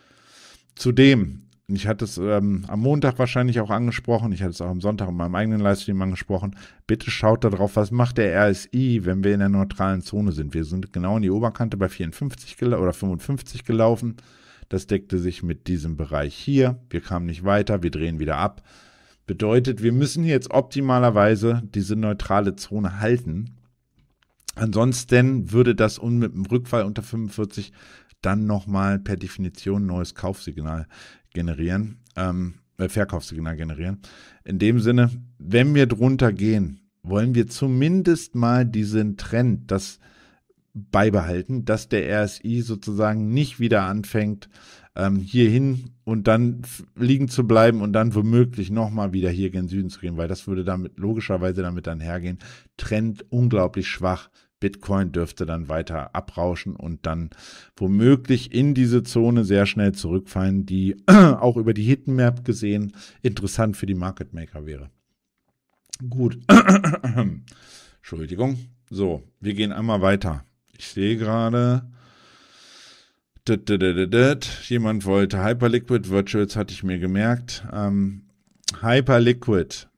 Zudem, ich hatte es ähm, am Montag wahrscheinlich auch angesprochen, ich hatte es auch am Sonntag in meinem eigenen Livestream angesprochen, bitte schaut da drauf, was macht der R S I, wenn wir in der neutralen Zone sind. Wir sind genau in die Oberkante bei vierundfünfzig gel- oder fünfundfünfzig gelaufen, das deckte sich mit diesem Bereich hier, wir kamen nicht weiter, wir drehen wieder ab. Bedeutet, wir müssen jetzt optimalerweise diese neutrale Zone halten. Ansonsten würde das mit dem Rückfall unter fünfundvierzig dann nochmal per Definition ein neues Kaufsignal generieren, ähm, äh, Verkaufssignal generieren. In dem Sinne, wenn wir drunter gehen, wollen wir zumindest mal diesen Trend, das beibehalten, dass der R S I sozusagen nicht wieder anfängt, ähm, hierhin und dann liegen zu bleiben und dann womöglich nochmal wieder hier gen Süden zu gehen, weil das würde damit logischerweise damit einhergehen. Trend unglaublich schwach. Bitcoin dürfte dann weiter abrauschen und dann womöglich in diese Zone sehr schnell zurückfallen, die auch über die Heatmap gesehen interessant für die Market Maker wäre. Gut. Entschuldigung. So, wir gehen einmal weiter. Ich sehe gerade, jemand wollte Hyperliquid, Virtuals hatte ich mir gemerkt. Ähm, Hyperliquid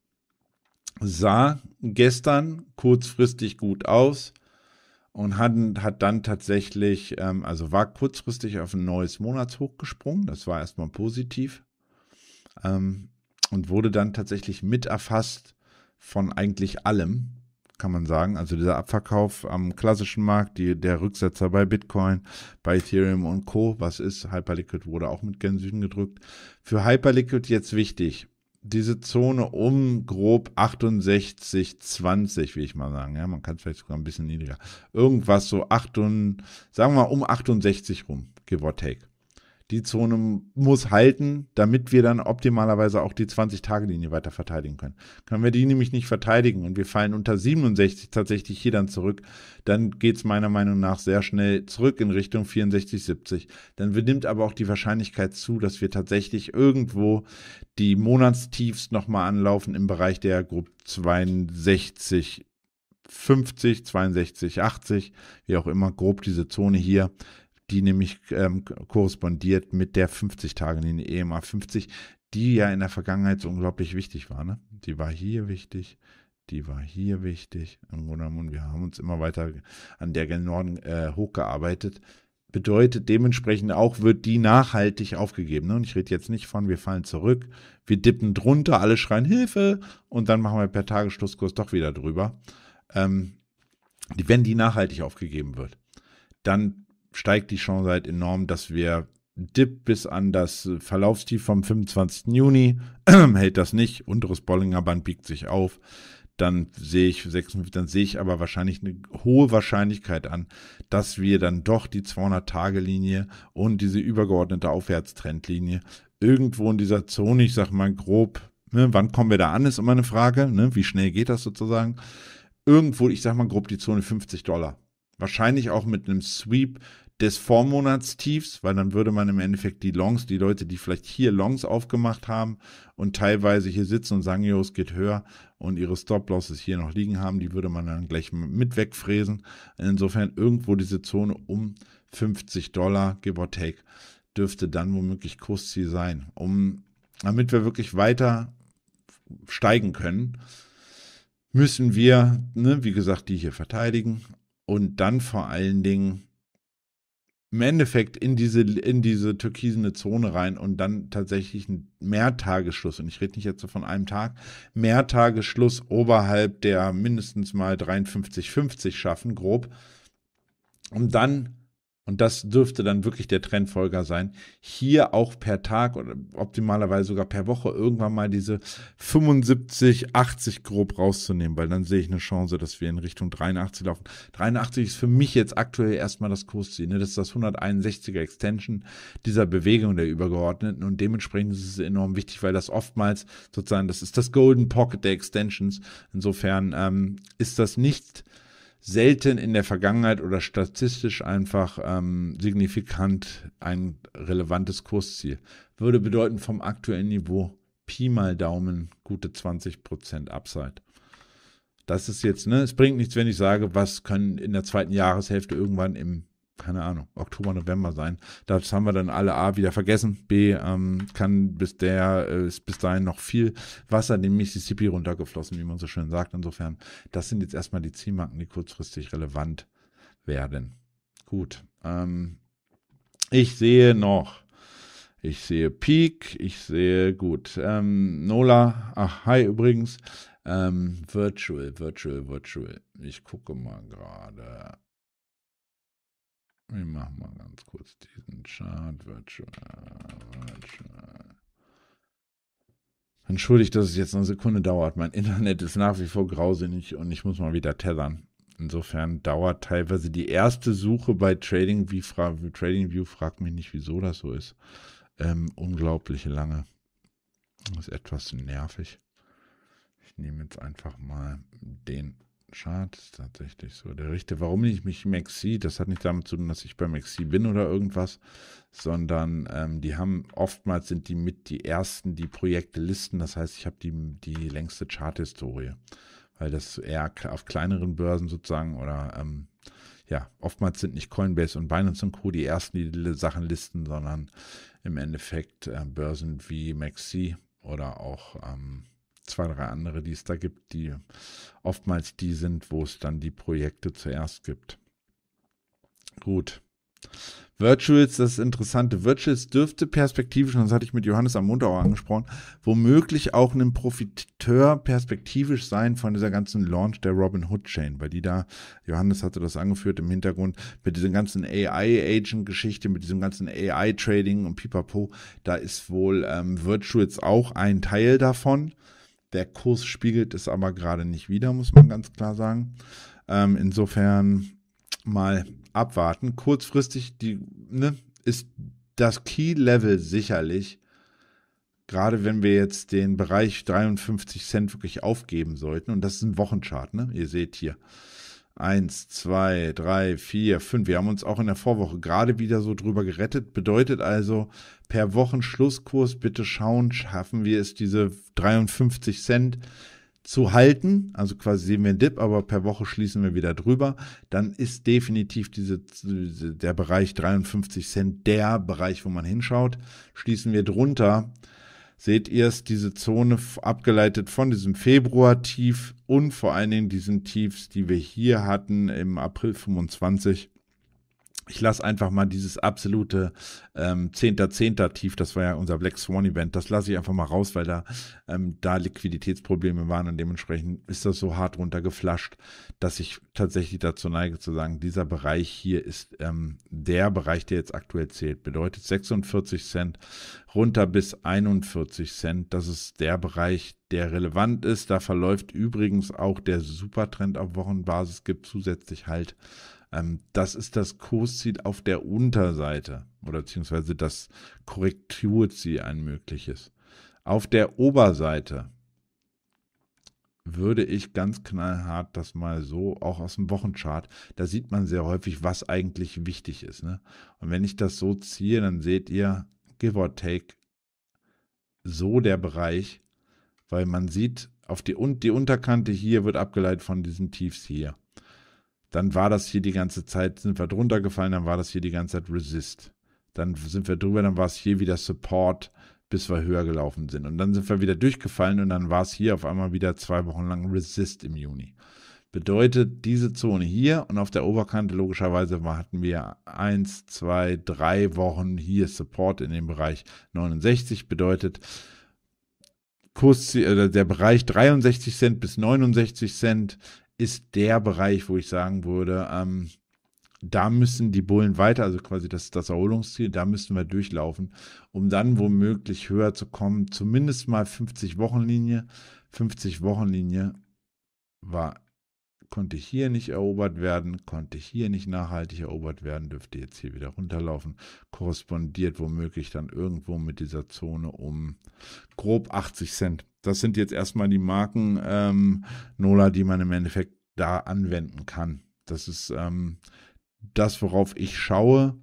sah gestern kurzfristig gut aus und hat, hat dann tatsächlich, ähm, also war kurzfristig auf ein neues Monatshoch gesprungen. Das war erstmal positiv ähm, und wurde dann tatsächlich mit erfasst von eigentlich allem, kann man sagen. Also dieser Abverkauf am klassischen Markt, die, der Rücksetzer bei Bitcoin, bei Ethereum und Co. Was ist? Hyperliquid wurde auch mit gen Süden gedrückt. Für Hyperliquid jetzt wichtig, diese Zone um grob achtundsechzig zwanzig, will ich mal sagen. Ja, man kann es vielleicht sogar ein bisschen niedriger. Irgendwas so achtundsechzig, sagen wir mal um achtundsechzig rum, give or take. Die Zone muss halten, damit wir dann optimalerweise auch die zwanzig-Tage-Linie weiter verteidigen können. Können wir die nämlich nicht verteidigen und wir fallen unter siebenundsechzig tatsächlich hier dann zurück, dann geht es meiner Meinung nach sehr schnell zurück in Richtung vierundsechzig siebzig. Dann nimmt aber auch die Wahrscheinlichkeit zu, dass wir tatsächlich irgendwo die Monatstiefs nochmal anlaufen im Bereich der grob zweiundsechzig fünfzig, zweiundsechzig achtzig, wie auch immer, grob diese Zone hier, die nämlich ähm, korrespondiert mit der fünfzig-Tage-Linie E M A fünfzig, die ja in der Vergangenheit so unglaublich wichtig war. Ne? Die war hier wichtig, die war hier wichtig. Im Grunde genommen, wir haben uns immer weiter an der gen Norden äh, hochgearbeitet. Bedeutet dementsprechend auch, wird die nachhaltig aufgegeben. Ne? Und ich rede jetzt nicht von, wir fallen zurück, wir dippen drunter, alle schreien Hilfe und dann machen wir per Tagesschlusskurs doch wieder drüber. Ähm, die, wenn die nachhaltig aufgegeben wird, dann steigt die Chance halt enorm, dass wir Dip bis an das Verlaufstief vom fünfundzwanzigsten Juni, hält das nicht, unteres Bollinger Band biegt sich auf, dann sehe ich sechsundfünfzig, dann sehe ich aber wahrscheinlich eine hohe Wahrscheinlichkeit an, dass wir dann doch die zweihundert-Tage-Linie und diese übergeordnete Aufwärtstrendlinie irgendwo in dieser Zone, ich sag mal grob, ne, wann kommen wir da an, ist immer eine Frage, ne, wie schnell geht das sozusagen, irgendwo, ich sag mal grob die Zone fünfzig Dollar. Wahrscheinlich auch mit einem Sweep des Vormonatstiefs, weil dann würde man im Endeffekt die Longs, die Leute, die vielleicht hier Longs aufgemacht haben und teilweise hier sitzen und sagen, jo, es geht höher und ihre Stop-Losses hier noch liegen haben, die würde man dann gleich mit wegfräsen. Insofern irgendwo diese Zone um fünfzig Dollar, give or take, dürfte dann womöglich Kursziel sein, um, damit wir wirklich weiter steigen können, müssen wir, ne, wie gesagt, die hier verteidigen und dann vor allen Dingen im Endeffekt in diese, in diese türkisene Zone rein und dann tatsächlich einen Mehrtagesschluss, und ich rede nicht jetzt so von einem Tag, Mehrtagesschluss oberhalb der mindestens mal dreiundfünfzig fünfzig schaffen, grob, um dann, und das dürfte dann wirklich der Trendfolger sein, hier auch per Tag oder optimalerweise sogar per Woche irgendwann mal diese fünfundsiebzig, achtzig grob rauszunehmen, weil dann sehe ich eine Chance, dass wir in Richtung dreiundachtzig laufen. dreiundachtzig ist für mich jetzt aktuell erstmal das Kursziel, ne? Das ist das hunderteinundsechziger Extension dieser Bewegung der Übergeordneten und dementsprechend ist es enorm wichtig, weil das oftmals sozusagen, das ist das Golden Pocket der Extensions. Insofern ähm, ist das nicht selten in der Vergangenheit oder statistisch einfach ähm, signifikant ein relevantes Kursziel. Würde bedeuten vom aktuellen Niveau Pi mal Daumen gute zwanzig Prozent Upside. Das ist jetzt, ne, es bringt nichts, wenn ich sage, was können in der zweiten Jahreshälfte irgendwann im, keine Ahnung, Oktober, November sein. Das haben wir dann alle A wieder vergessen. B, ähm, kann bis der, äh, ist bis dahin noch viel Wasser den Mississippi runtergeflossen, wie man so schön sagt. Insofern, das sind jetzt erstmal die Zielmarken, die kurzfristig relevant werden. Gut. Ähm, ich sehe noch, ich sehe Peak, ich sehe, gut, ähm, Nola, ach, hi übrigens, ähm, Virtual, Virtual, Virtual. Ich gucke mal gerade. Wir machen mal ganz kurz diesen Chart. Virtual, Virtual. Entschuldigt, dass es jetzt eine Sekunde dauert. Mein Internet ist nach wie vor grausinnig und ich muss mal wieder tethern. Insofern dauert teilweise die erste Suche bei TradingView, fra TradingView fragt mich nicht, wieso das so ist. Ähm, unglaublich lange. Das ist etwas nervig. Ich nehme jetzt einfach mal den Chart, ist tatsächlich so der richtige. Warum nicht mich M A C D? Das hat nicht damit zu tun, dass ich bei M A C D bin oder irgendwas, sondern ähm, die haben, oftmals sind die mit die ersten, die Projekte listen. Das heißt, ich habe die, die längste Chart-Historie, weil das eher auf kleineren Börsen sozusagen oder ähm, ja, oftmals sind nicht Coinbase und Binance und Co. die ersten, die die Sachen listen, sondern im Endeffekt äh, Börsen wie M A C D oder auch ähm, zwei, drei andere, die es da gibt, die oftmals die sind, wo es dann die Projekte zuerst gibt. Gut. Virtuals, das Interessante. Virtuals dürfte perspektivisch, und das hatte ich mit Johannes am Montag auch angesprochen, womöglich auch ein Profiteur perspektivisch sein von dieser ganzen Launch der Robinhood-Chain, weil die da, Johannes hatte das angeführt im Hintergrund, mit dieser ganzen A I-Agent-Geschichte, mit diesem ganzen A I-Trading und pipapo, da ist wohl ähm, Virtuals auch ein Teil davon. Der Kurs spiegelt es aber gerade nicht wider, muss man ganz klar sagen. Ähm, insofern mal abwarten. Kurzfristig die, ne, ist das Key-Level sicherlich, gerade wenn wir jetzt den Bereich dreiundfünfzig Cent wirklich aufgeben sollten, und das ist ein Wochenchart, ne? Ihr seht hier, eins, zwei, drei, vier, fünf. Wir haben uns auch in der Vorwoche gerade wieder so drüber gerettet. Bedeutet also, per Wochenschlusskurs bitte schauen, schaffen wir es, diese dreiundfünfzig Cent zu halten. Also quasi sehen wir einen Dip, aber per Woche schließen wir wieder drüber. Dann ist definitiv diese, der Bereich dreiundfünfzig Cent der Bereich, wo man hinschaut. Schließen wir drunter, seht ihr es, diese Zone abgeleitet von diesem Februar-Tief und vor allen Dingen diesen Tiefs, die wir hier hatten im April fünfundzwanzig. Ich lasse einfach mal dieses absolute ähm, zehnter zehnter Tief, das war ja unser Black Swan Event, das lasse ich einfach mal raus, weil da, ähm, da Liquiditätsprobleme waren und dementsprechend ist das so hart runtergeflasht, dass ich tatsächlich dazu neige zu sagen, dieser Bereich hier ist ähm, der Bereich, der jetzt aktuell zählt. Bedeutet sechsundvierzig Cent runter bis einundvierzig Cent. Das ist der Bereich, der relevant ist. Da verläuft übrigens auch der Supertrend auf Wochenbasis, gibt zusätzlich halt. Das ist das Kursziel auf der Unterseite oder beziehungsweise das Korrekturziel ein mögliches. Auf der Oberseite würde ich ganz knallhart das mal so, auch aus dem Wochenchart, da sieht man sehr häufig, was eigentlich wichtig ist. Ne? Und wenn ich das so ziehe, dann seht ihr, give or take, so der Bereich, weil man sieht, auf die, die Unterkante hier wird abgeleitet von diesen Tiefs hier. Dann war das hier die ganze Zeit, sind wir drunter gefallen, dann war das hier die ganze Zeit Resist. Dann sind wir drüber, dann war es hier wieder Support, bis wir höher gelaufen sind. Und dann sind wir wieder durchgefallen und dann war es hier auf einmal wieder zwei Wochen lang Resist im Juni. Bedeutet, diese Zone hier und auf der Oberkante logischerweise hatten wir eins, zwei, drei Wochen hier Support in dem Bereich neunundsechzig. Bedeutet, Kurs, äh, der Bereich dreiundsechzig Cent bis neunundsechzig Cent ist der Bereich, wo ich sagen würde, ähm, da müssen die Bullen weiter, also quasi das, das Erholungsziel, da müssen wir durchlaufen, um dann womöglich höher zu kommen, zumindest mal fünfzig-Wochen-Linie. fünfzig-Wochen-Linie war, konnte hier nicht erobert werden, konnte hier nicht nachhaltig erobert werden, dürfte jetzt hier wieder runterlaufen, korrespondiert womöglich dann irgendwo mit dieser Zone um grob achtzig Cent. Das sind jetzt erstmal die Marken, ähm, Nola, die man im Endeffekt da anwenden kann. Das ist ähm, das, worauf ich schaue.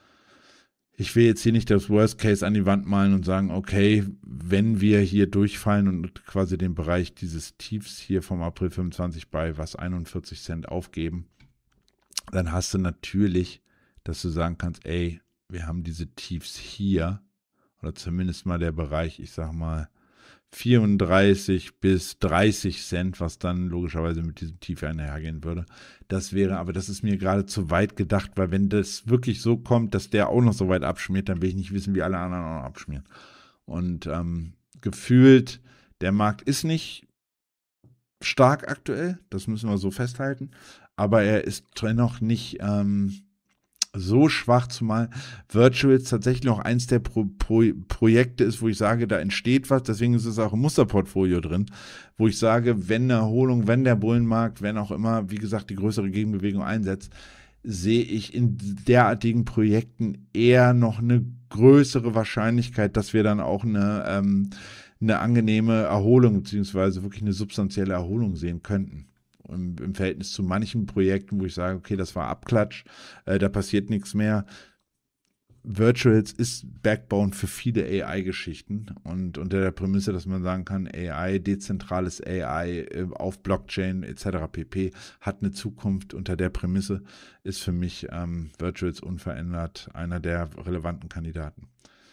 Ich will jetzt hier nicht das Worst Case an die Wand malen und sagen, okay, wenn wir hier durchfallen und quasi den Bereich dieses Tiefs hier vom April fünfundzwanzig bei was einundvierzig Cent aufgeben, dann hast du natürlich, dass du sagen kannst, ey, wir haben diese Tiefs hier oder zumindest mal der Bereich, ich sag mal, vierunddreißig bis dreißig Cent, was dann logischerweise mit diesem Tief einhergehen würde. Das wäre, aber das ist mir gerade zu weit gedacht, weil wenn das wirklich so kommt, dass der auch noch so weit abschmiert, dann will ich nicht wissen, wie alle anderen auch noch abschmieren. Und ähm, gefühlt, der Markt ist nicht stark aktuell, das müssen wir so festhalten, aber er ist dennoch nicht ähm, so schwach, zumal Virtuals tatsächlich noch eins der Pro Pro Projekte ist, wo ich sage, da entsteht was, deswegen ist es auch im Musterportfolio drin, wo ich sage, wenn eine Erholung, wenn der Bullenmarkt, wenn auch immer, wie gesagt, die größere Gegenbewegung einsetzt, sehe ich in derartigen Projekten eher noch eine größere Wahrscheinlichkeit, dass wir dann auch eine, ähm, eine angenehme Erholung, beziehungsweise wirklich eine substanzielle Erholung sehen könnten. Im, im Verhältnis zu manchen Projekten, wo ich sage, okay, das war Abklatsch, äh, da passiert nichts mehr. Virtuals ist Backbone für viele A I-Geschichten und unter der Prämisse, dass man sagen kann, A I, dezentrales A I äh, auf Blockchain et cetera pp. Hat eine Zukunft. Unter der Prämisse ist für mich ähm, Virtuals unverändert einer der relevanten Kandidaten.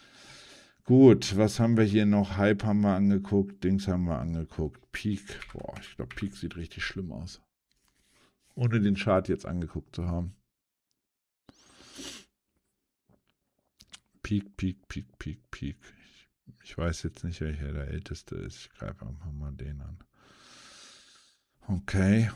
Gut, was haben wir hier noch? Hype haben wir angeguckt, Dings haben wir angeguckt, Peak, boah, ich glaube Peak sieht richtig schlimm aus. Ohne den Chart jetzt angeguckt zu haben. Peak, Peak, Peak, Peak, Peak. Ich, ich weiß jetzt nicht, welcher der älteste ist. Ich greife einfach mal den an. Okay.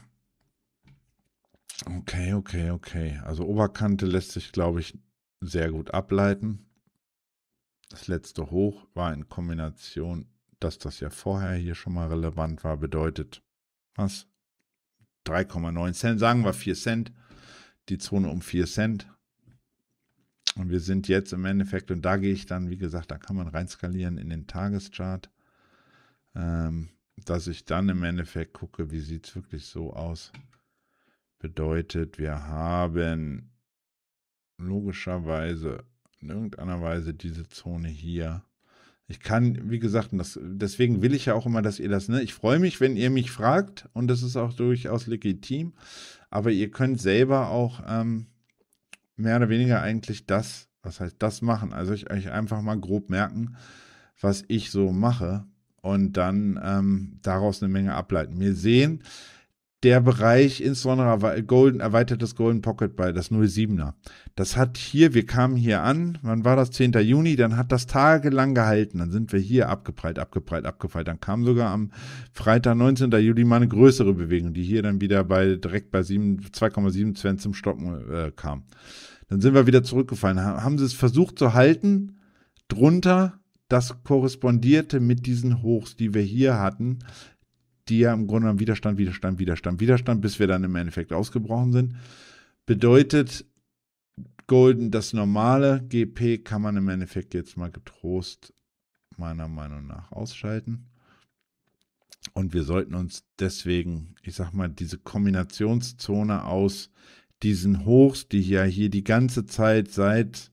Okay, okay, okay. Also Oberkante lässt sich, glaube ich, sehr gut ableiten. Das letzte Hoch war in Kombination, dass das ja vorher hier schon mal relevant war, bedeutet, was? drei Komma neun Cent, sagen wir vier Cent, die Zone um vier Cent. Und wir sind jetzt im Endeffekt, und da gehe ich dann, wie gesagt, da kann man rein skalieren in den Tageschart, ähm, dass ich dann im Endeffekt gucke, wie sieht es wirklich so aus. Bedeutet, wir haben logischerweise in irgendeiner Weise diese Zone hier. Ich kann, wie gesagt, das, deswegen will ich ja auch immer, dass ihr das, ne, ich freue mich, wenn ihr mich fragt und das ist auch durchaus legitim, aber ihr könnt selber auch ähm, mehr oder weniger eigentlich das, was heißt das machen, also ich euch einfach mal grob merken, was ich so mache und dann ähm, daraus eine Menge ableiten. Wir sehen, der Bereich, insbesondere Golden, erweitertes Golden Pocket bei das null Komma siebener. Das hat hier, wir kamen hier an, wann war das? zehnter Juni, dann hat das tagelang gehalten. Dann sind wir hier abgeprallt, abgeprallt, abgeprallt. Dann kam sogar am Freitag, neunzehnten Juli, mal eine größere Bewegung, die hier dann wieder bei direkt bei zwei Komma sieben Cent zum Stoppen äh, kam. Dann sind wir wieder zurückgefallen. Haben sie es versucht zu halten, drunter, das korrespondierte mit diesen Hochs, die wir hier hatten, die ja im Grunde genommen Widerstand, Widerstand, Widerstand, Widerstand, bis wir dann im Endeffekt ausgebrochen sind. Bedeutet, Golden, das normale G P kann man im Endeffekt jetzt mal getrost meiner Meinung nach ausschalten. Und wir sollten uns deswegen, ich sag mal, diese Kombinationszone aus diesen Hochs, die ja hier die ganze Zeit seit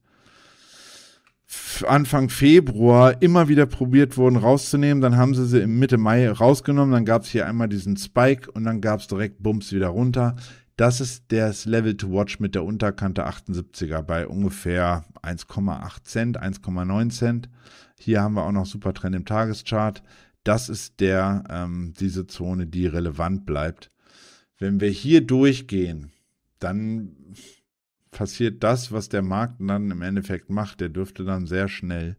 Anfang Februar immer wieder probiert wurden rauszunehmen, dann haben sie sie im Mitte Mai rausgenommen, dann gab es hier einmal diesen Spike und dann gab es direkt Bums wieder runter. Das ist das Level to watch mit der Unterkante achtundsiebziger bei ungefähr eins Komma acht Cent, eins Komma neun Cent. Hier haben wir auch noch Supertrend im Tageschart. Das ist der, ähm, diese Zone, die relevant bleibt. Wenn wir hier durchgehen, dann passiert das, was der Markt dann im Endeffekt macht. Der dürfte dann sehr schnell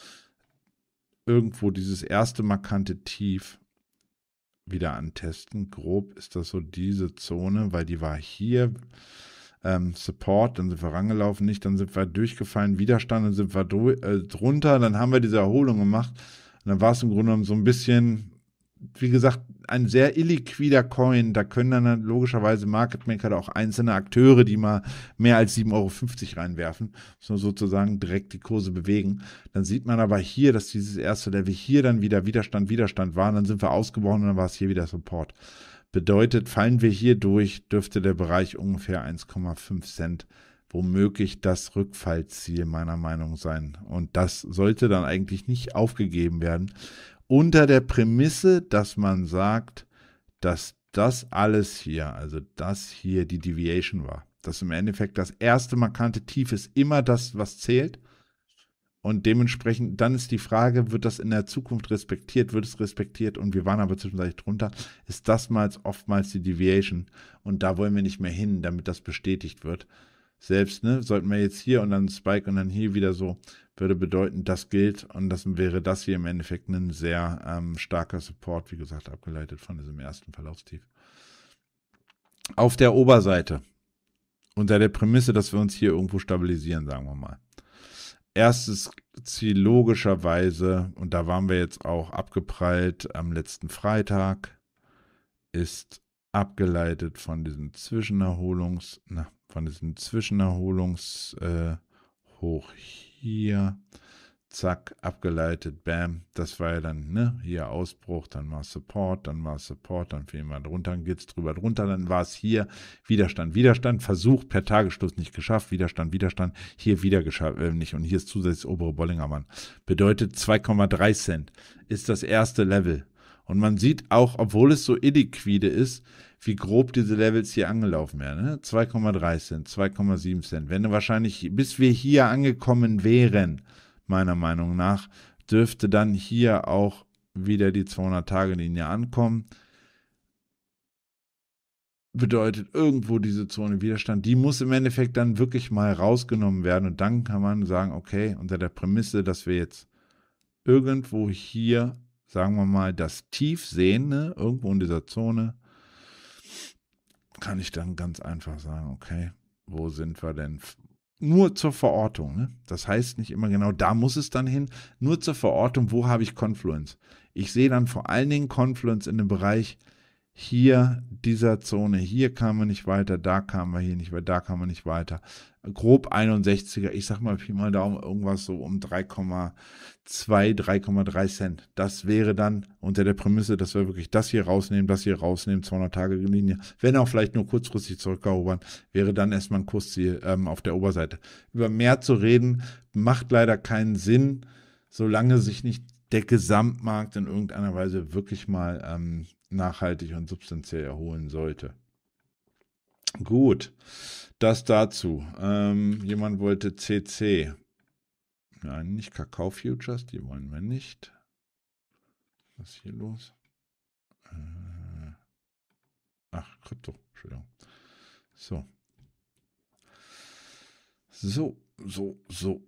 irgendwo dieses erste markante Tief wieder antesten. Grob ist das so diese Zone, weil die war hier ähm, Support, dann sind wir rangelaufen, nicht, dann sind wir durchgefallen, Widerstand, dann sind wir dr äh, drunter, dann haben wir diese Erholung gemacht und dann war es im Grunde genommen so ein bisschen, wie gesagt, ein sehr illiquider Coin, da können dann logischerweise Market Maker da auch einzelne Akteure, die mal mehr als sieben Euro fünfzig reinwerfen, so sozusagen direkt die Kurse bewegen. Dann sieht man aber hier, dass dieses erste Level hier dann wieder Widerstand, Widerstand war, und dann sind wir ausgebrochen und dann war es hier wieder Support. Bedeutet, fallen wir hier durch, dürfte der Bereich ungefähr eins Komma fünf Cent womöglich das Rückfallziel meiner Meinung nach sein. Und das sollte dann eigentlich nicht aufgegeben werden, unter der Prämisse, dass man sagt, dass das alles hier, also das hier die Deviation war. Dass im Endeffekt das erste markante Tief ist immer das, was zählt. Und dementsprechend, dann ist die Frage, wird das in der Zukunft respektiert, wird es respektiert? Und wir waren aber zwischenzeitlich drunter. Ist das mal oftmals die Deviation? Und da wollen wir nicht mehr hin, damit das bestätigt wird. Selbst, ne, sollten wir jetzt hier und dann Spike und dann hier wieder so, würde bedeuten, das gilt, und das wäre das hier im Endeffekt ein sehr ähm, starker Support, wie gesagt, abgeleitet von diesem ersten Verlaufstief. Auf der Oberseite, unter der Prämisse, dass wir uns hier irgendwo stabilisieren, sagen wir mal. Erstes Ziel logischerweise, und da waren wir jetzt auch abgeprallt am letzten Freitag, ist abgeleitet von diesem Zwischenerholungs, na, von diesem Zwischenerholungs äh, hoch hier, zack, abgeleitet, bam, das war ja dann, ne, hier Ausbruch, dann war Support, dann war Support, dann fielen wir drunter, dann geht's drüber drunter, dann war es hier Widerstand, Widerstand, Versuch per Tagesschluss nicht geschafft, Widerstand, Widerstand, hier wieder geschafft, äh, nicht, und hier ist zusätzlich obere Bollingermann. Bedeutet zwei Komma drei Cent ist das erste Level. Und man sieht auch, obwohl es so illiquide ist, wie grob diese Levels hier angelaufen werden. Ne? zwei Komma drei Cent, zwei Komma sieben Cent. Wenn wahrscheinlich, bis wir hier angekommen wären, meiner Meinung nach, dürfte dann hier auch wieder die zweihundert-Tage-Linie ankommen. Bedeutet irgendwo diese Zone Widerstand, die muss im Endeffekt dann wirklich mal rausgenommen werden. Und dann kann man sagen, okay, unter der Prämisse, dass wir jetzt irgendwo hier, sagen wir mal, das Tief sehen, ne? Irgendwo in dieser Zone, kann ich dann ganz einfach sagen, okay, wo sind wir denn? Nur zur Verortung, ne? Das heißt nicht immer genau, da muss es dann hin, nur zur Verortung, wo habe ich Confluence? Ich sehe dann vor allen Dingen Confluence in dem Bereich hier, dieser Zone, hier kamen wir nicht weiter, da kamen wir hier nicht weiter, da kamen wir nicht weiter. Grob einundsechziger, ich sag mal Pi mal Daumen, irgendwas so um drei Komma zwei, drei Komma drei Cent. Das wäre dann unter der Prämisse, dass wir wirklich das hier rausnehmen, das hier rausnehmen, zweihundert-Tage-Linie, wenn auch vielleicht nur kurzfristig zurückerobern, wäre dann erstmal ein Kursziel ähm, auf der Oberseite. Über mehr zu reden, macht leider keinen Sinn, solange sich nicht der Gesamtmarkt in irgendeiner Weise wirklich mal ähm, nachhaltig und substanziell erholen sollte. Gut, das dazu. Ähm, jemand wollte C C. Nein, nicht Kakao-Futures, die wollen wir nicht. Was ist hier los? Äh, ach, Krypto, Entschuldigung. So. So, so, so.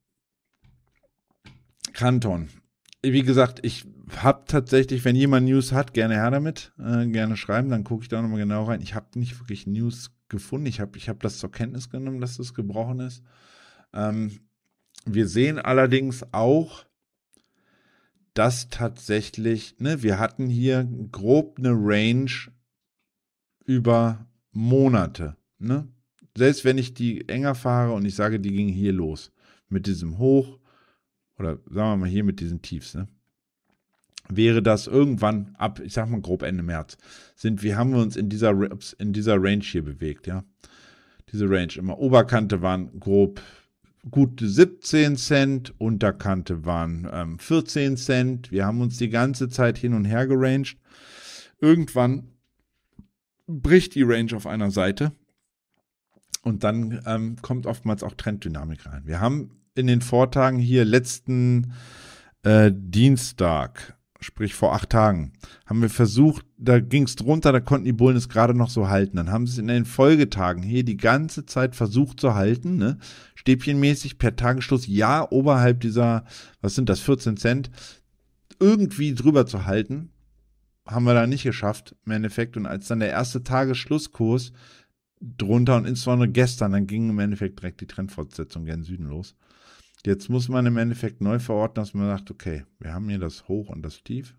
Kanton. Wie gesagt, ich habe tatsächlich, wenn jemand News hat, gerne her damit, äh, gerne schreiben, dann gucke ich da nochmal genau rein. Ich habe nicht wirklich News gefunden. Ich habe ich hab das zur Kenntnis genommen, dass das gebrochen ist. Ähm, wir sehen allerdings auch, dass tatsächlich, ne, wir hatten hier grob eine Range über Monate. Ne? Selbst wenn ich die enger fahre und ich sage, die ging hier los mit diesem Hoch, oder sagen wir mal hier mit diesen Tiefs, ne? wäre das irgendwann ab, ich sag mal grob Ende März, sind wir, haben wir uns in dieser, in dieser Range hier bewegt, ja. Diese Range immer. Oberkante waren grob gute siebzehn Cent, Unterkante waren ähm, vierzehn Cent. Wir haben uns die ganze Zeit hin und her geranged. Irgendwann bricht die Range auf einer Seite und dann ähm, kommt oftmals auch Trenddynamik rein. Wir haben in den Vortagen hier letzten äh, Dienstag, sprich vor acht Tagen, haben wir versucht, da ging es drunter, da konnten die Bullen es gerade noch so halten. Dann haben sie es in den Folgetagen hier die ganze Zeit versucht zu halten, ne? Stäbchenmäßig per Tagesschluss, ja, oberhalb dieser, was sind das, vierzehn Cent, irgendwie drüber zu halten. Haben wir da nicht geschafft, im Endeffekt. Und als dann der erste Tagesschlusskurs drunter und insbesondere gestern, dann ging im Endeffekt direkt die Trendfortsetzung gen Süden los. Jetzt muss man im Endeffekt neu verorten, dass man sagt, okay, wir haben hier das Hoch und das Tief.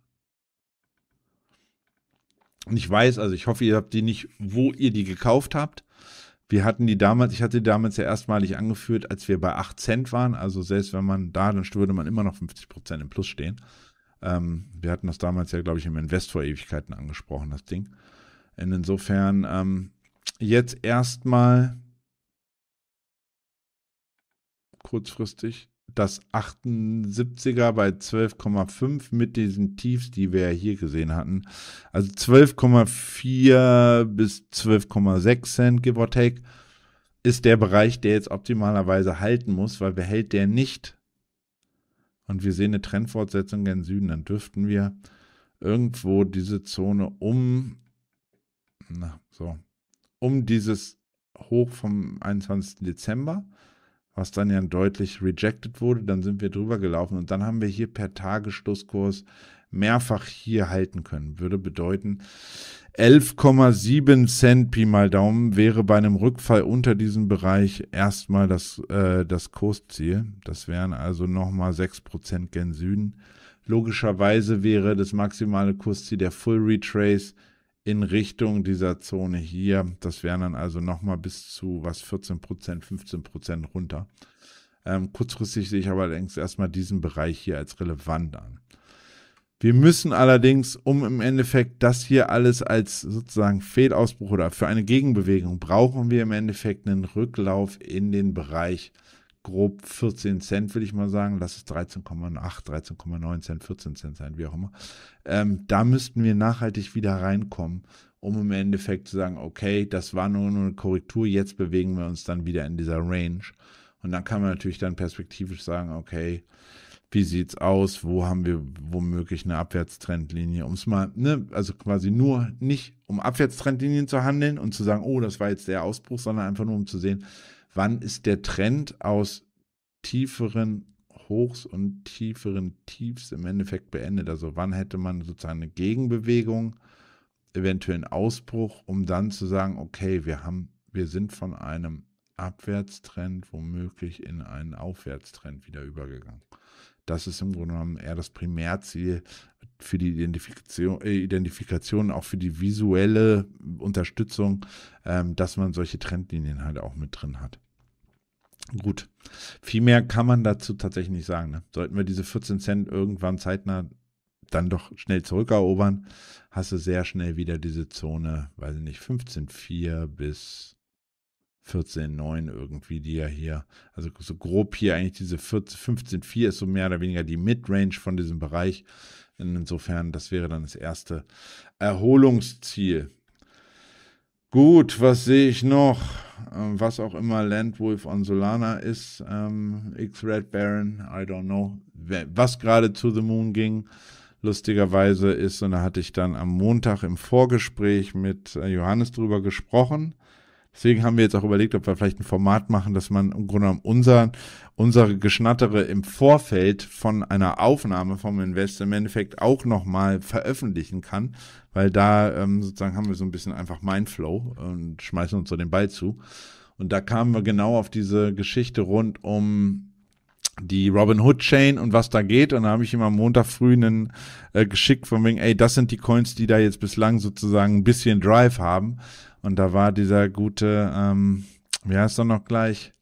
Und ich weiß, also ich hoffe, ihr habt die nicht, wo ihr die gekauft habt. Wir hatten die damals, ich hatte die damals ja erstmalig angeführt, als wir bei acht Cent waren. Also selbst wenn man da, dann würde man immer noch fünfzig Prozent im Plus stehen. Ähm, wir hatten das damals ja, glaube ich, im Invest vor Ewigkeiten angesprochen, das Ding. Und insofern ähm, jetzt erstmal kurzfristig das achtundsiebziger bei zwölf Komma fünf mit diesen Tiefs, die wir ja hier gesehen hatten. Also zwölf Komma vier bis zwölf Komma sechs Cent, give or take, ist der Bereich, der jetzt optimalerweise halten muss, weil behält der nicht und wir sehen eine Trendfortsetzung gen Süden, dann dürften wir irgendwo diese Zone um, na, so, um dieses Hoch vom einundzwanzigsten Dezember, was dann ja deutlich rejected wurde, dann sind wir drüber gelaufen und dann haben wir hier per Tagesschlusskurs mehrfach hier halten können. Würde bedeuten, elf Komma sieben Cent Pi mal Daumen wäre bei einem Rückfall unter diesem Bereich erstmal das, äh, das Kursziel. Das wären also nochmal sechs Prozent gen Süden. Logischerweise wäre das maximale Kursziel der Full Retrace in Richtung dieser Zone hier. Das wären dann also nochmal bis zu was vierzehn Prozent, fünfzehn Prozent runter. Ähm, kurzfristig sehe ich aber allerdings erstmal diesen Bereich hier als relevant an. Wir müssen allerdings, um im Endeffekt das hier alles als sozusagen Fehlausbruch oder für eine Gegenbewegung, brauchen wir im Endeffekt einen Rücklauf in den Bereich grob vierzehn Cent, will ich mal sagen. Lass es dreizehn Komma acht, dreizehn Komma neun Cent, vierzehn Cent sein, wie auch immer. Ähm, da müssten wir nachhaltig wieder reinkommen, um im Endeffekt zu sagen, okay, das war nur eine Korrektur, jetzt bewegen wir uns dann wieder in dieser Range. Und dann kann man natürlich dann perspektivisch sagen, okay, wie sieht's aus, wo haben wir womöglich eine Abwärtstrendlinie, um es mal, ne, also quasi nur nicht um Abwärtstrendlinien zu handeln und zu sagen, oh, das war jetzt der Ausbruch, sondern einfach nur um zu sehen, wann ist der Trend aus tieferen Hochs und tieferen Tiefs im Endeffekt beendet? Also wann hätte man sozusagen eine Gegenbewegung, eventuell einen Ausbruch, um dann zu sagen, okay, wir haben, wir sind von einem Abwärtstrend womöglich in einen Aufwärtstrend wieder übergegangen. Das ist im Grunde genommen eher das Primärziel für die Identifikation, äh, Identifikation, auch für die visuelle Unterstützung, ähm, dass man solche Trendlinien halt auch mit drin hat. Gut, viel mehr kann man dazu tatsächlich nicht sagen. Ne? Sollten wir diese vierzehn Cent irgendwann zeitnah dann doch schnell zurückerobern, hast du sehr schnell wieder diese Zone, weiß ich nicht, fünfzehn Komma vier bis vierzehn Komma neun irgendwie, die ja hier, also so grob hier eigentlich diese fünfzehn Komma vier ist so mehr oder weniger die Midrange von diesem Bereich. Insofern, das wäre dann das erste Erholungsziel. Gut, was sehe ich noch? Was auch immer Landwolf on Solana ist, ähm, X-Red Baron, I don't know, was gerade to the Moon ging, lustigerweise ist, und da hatte ich dann am Montag im Vorgespräch mit Johannes drüber gesprochen. Deswegen haben wir jetzt auch überlegt, ob wir vielleicht ein Format machen, dass man im Grunde genommen unser, unsere Geschnattere im Vorfeld von einer Aufnahme vom Invest im Endeffekt auch nochmal veröffentlichen kann, weil da ähm, sozusagen haben wir so ein bisschen einfach Mindflow und schmeißen uns so den Ball zu. Und da kamen wir genau auf diese Geschichte rund um die Robinhood-Chain und was da geht. Und da habe ich ihm am Montag früh einen äh, geschickt von wegen, ey, das sind die Coins, die da jetzt bislang sozusagen ein bisschen Drive haben. Und da war dieser gute, ähm, wie heißt er noch gleich?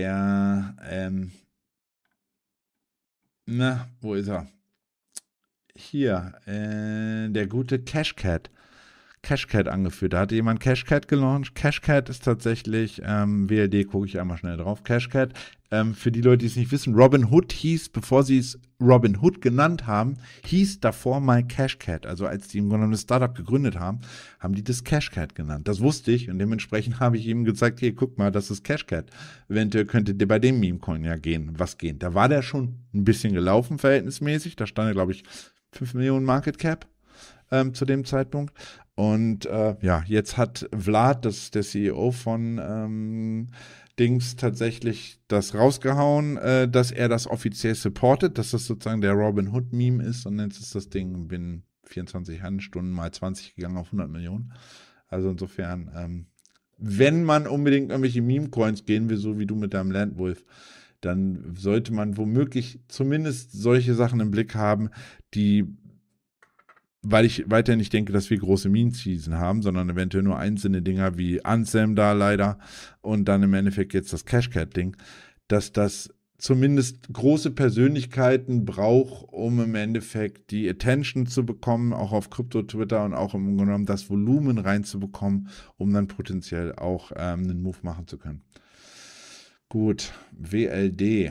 Der, ähm, na, wo ist er? hier, äh, der gute Cashcat. Cashcat angeführt. Da hatte jemand Cashcat gelauncht. Cashcat ist tatsächlich, ähm, W L D, gucke ich einmal schnell drauf. Cashcat, ähm, für die Leute, die es nicht wissen, Robinhood hieß, bevor sie es Robinhood genannt haben, hieß davor mal Cashcat. Also als die im Grunde genommen das Startup gegründet haben, haben die das Cashcat genannt. Das wusste ich und dementsprechend habe ich ihm gesagt, hey, guck mal, das ist Cashcat. Eventuell könnte der bei dem Meme-Coin ja gehen, was gehen. Da war der schon ein bisschen gelaufen, verhältnismäßig. Da stand, glaube ich, fünf Millionen Market Cap ähm, zu dem Zeitpunkt. Und äh, ja, jetzt hat Vlad, das ist der C E O von ähm, Dings, tatsächlich das rausgehauen, äh, dass er das offiziell supportet, dass das sozusagen der Robinhood-Meme ist. Und jetzt ist das Ding binnen vierundzwanzig Handelsstunden mal zwanzig gegangen auf hundert Millionen. Also insofern, ähm, wenn man unbedingt irgendwelche Meme-Coins gehen will, so wie du mit deinem Landwolf, dann sollte man womöglich zumindest solche Sachen im Blick haben, die, weil ich weiterhin nicht denke, dass wir große Meme-Season haben, sondern eventuell nur einzelne Dinger wie Ansem da leider und dann im Endeffekt jetzt das Cashcat-Ding, dass das zumindest große Persönlichkeiten braucht, um im Endeffekt die Attention zu bekommen, auch auf Krypto-Twitter und auch im Grunde genommen das Volumen reinzubekommen, um dann potenziell auch ähm, einen Move machen zu können. Gut, W L D.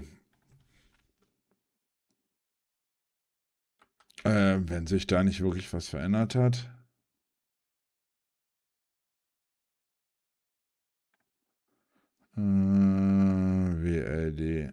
Äh, wenn sich da nicht wirklich was verändert hat. Äh, W L D.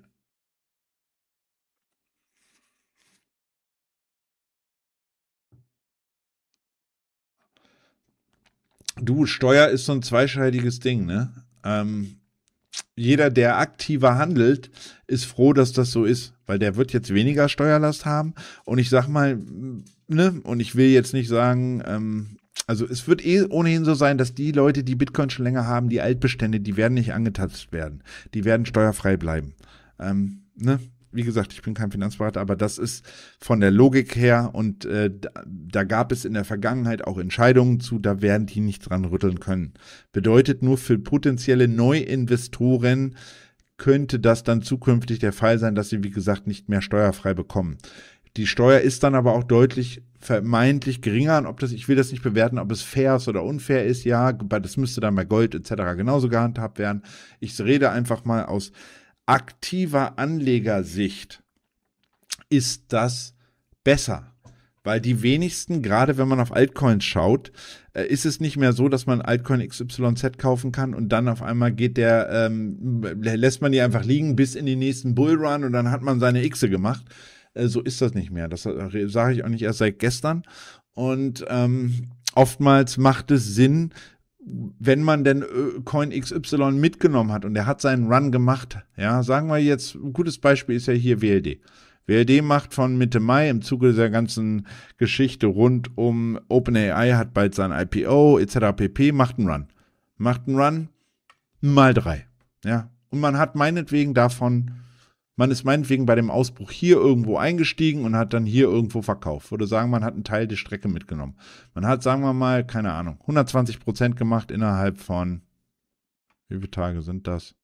Du, Steuer ist so ein zweischneidiges Ding, ne? Ähm, jeder, der aktiver handelt, ist froh, dass das so ist, weil der wird jetzt weniger Steuerlast haben. Und ich sag mal, ne, und ich will jetzt nicht sagen, ähm, also es wird eh ohnehin so sein, dass die Leute, die Bitcoin schon länger haben, die Altbestände, die werden nicht angetastet werden. Die werden steuerfrei bleiben. Ähm, ne? Wie gesagt, ich bin kein Finanzberater, aber das ist von der Logik her und äh, da, da gab es in der Vergangenheit auch Entscheidungen zu, da werden die nicht dran rütteln können. Bedeutet nur für potenzielle Neuinvestoren könnte das dann zukünftig der Fall sein, dass sie, wie gesagt, nicht mehr steuerfrei bekommen. Die Steuer ist dann aber auch deutlich vermeintlich geringer. Und ob das, ich will das nicht bewerten, ob es fair ist oder unfair ist, ja, das müsste dann bei Gold et cetera genauso gehandhabt werden. Ich rede einfach mal aus aktiver Anlegersicht ist das besser, weil die wenigsten, gerade wenn man auf Altcoins schaut, äh, ist es nicht mehr so, dass man Altcoin X Y Z kaufen kann und dann auf einmal geht der, ähm, lässt man die einfach liegen bis in den nächsten Bullrun und dann hat man seine Xe gemacht. Äh, so ist das nicht mehr. Das äh, sage ich auch nicht erst seit gestern. Und ähm, oftmals macht es Sinn, wenn man denn Coin X Y mitgenommen hat und er hat seinen Run gemacht, ja, sagen wir jetzt, ein gutes Beispiel ist ja hier W L D. W L D macht von Mitte Mai im Zuge dieser ganzen Geschichte rund um OpenAI, hat bald sein I P O et cetera pp, macht einen Run. Macht einen Run mal drei, ja. Und man hat meinetwegen davon, man ist meinetwegen bei dem Ausbruch hier irgendwo eingestiegen und hat dann hier irgendwo verkauft. Würde sagen, man hat einen Teil der Strecke mitgenommen. Man hat, sagen wir mal, keine Ahnung, hundertzwanzig Prozent gemacht innerhalb von, wie viele Tage sind das?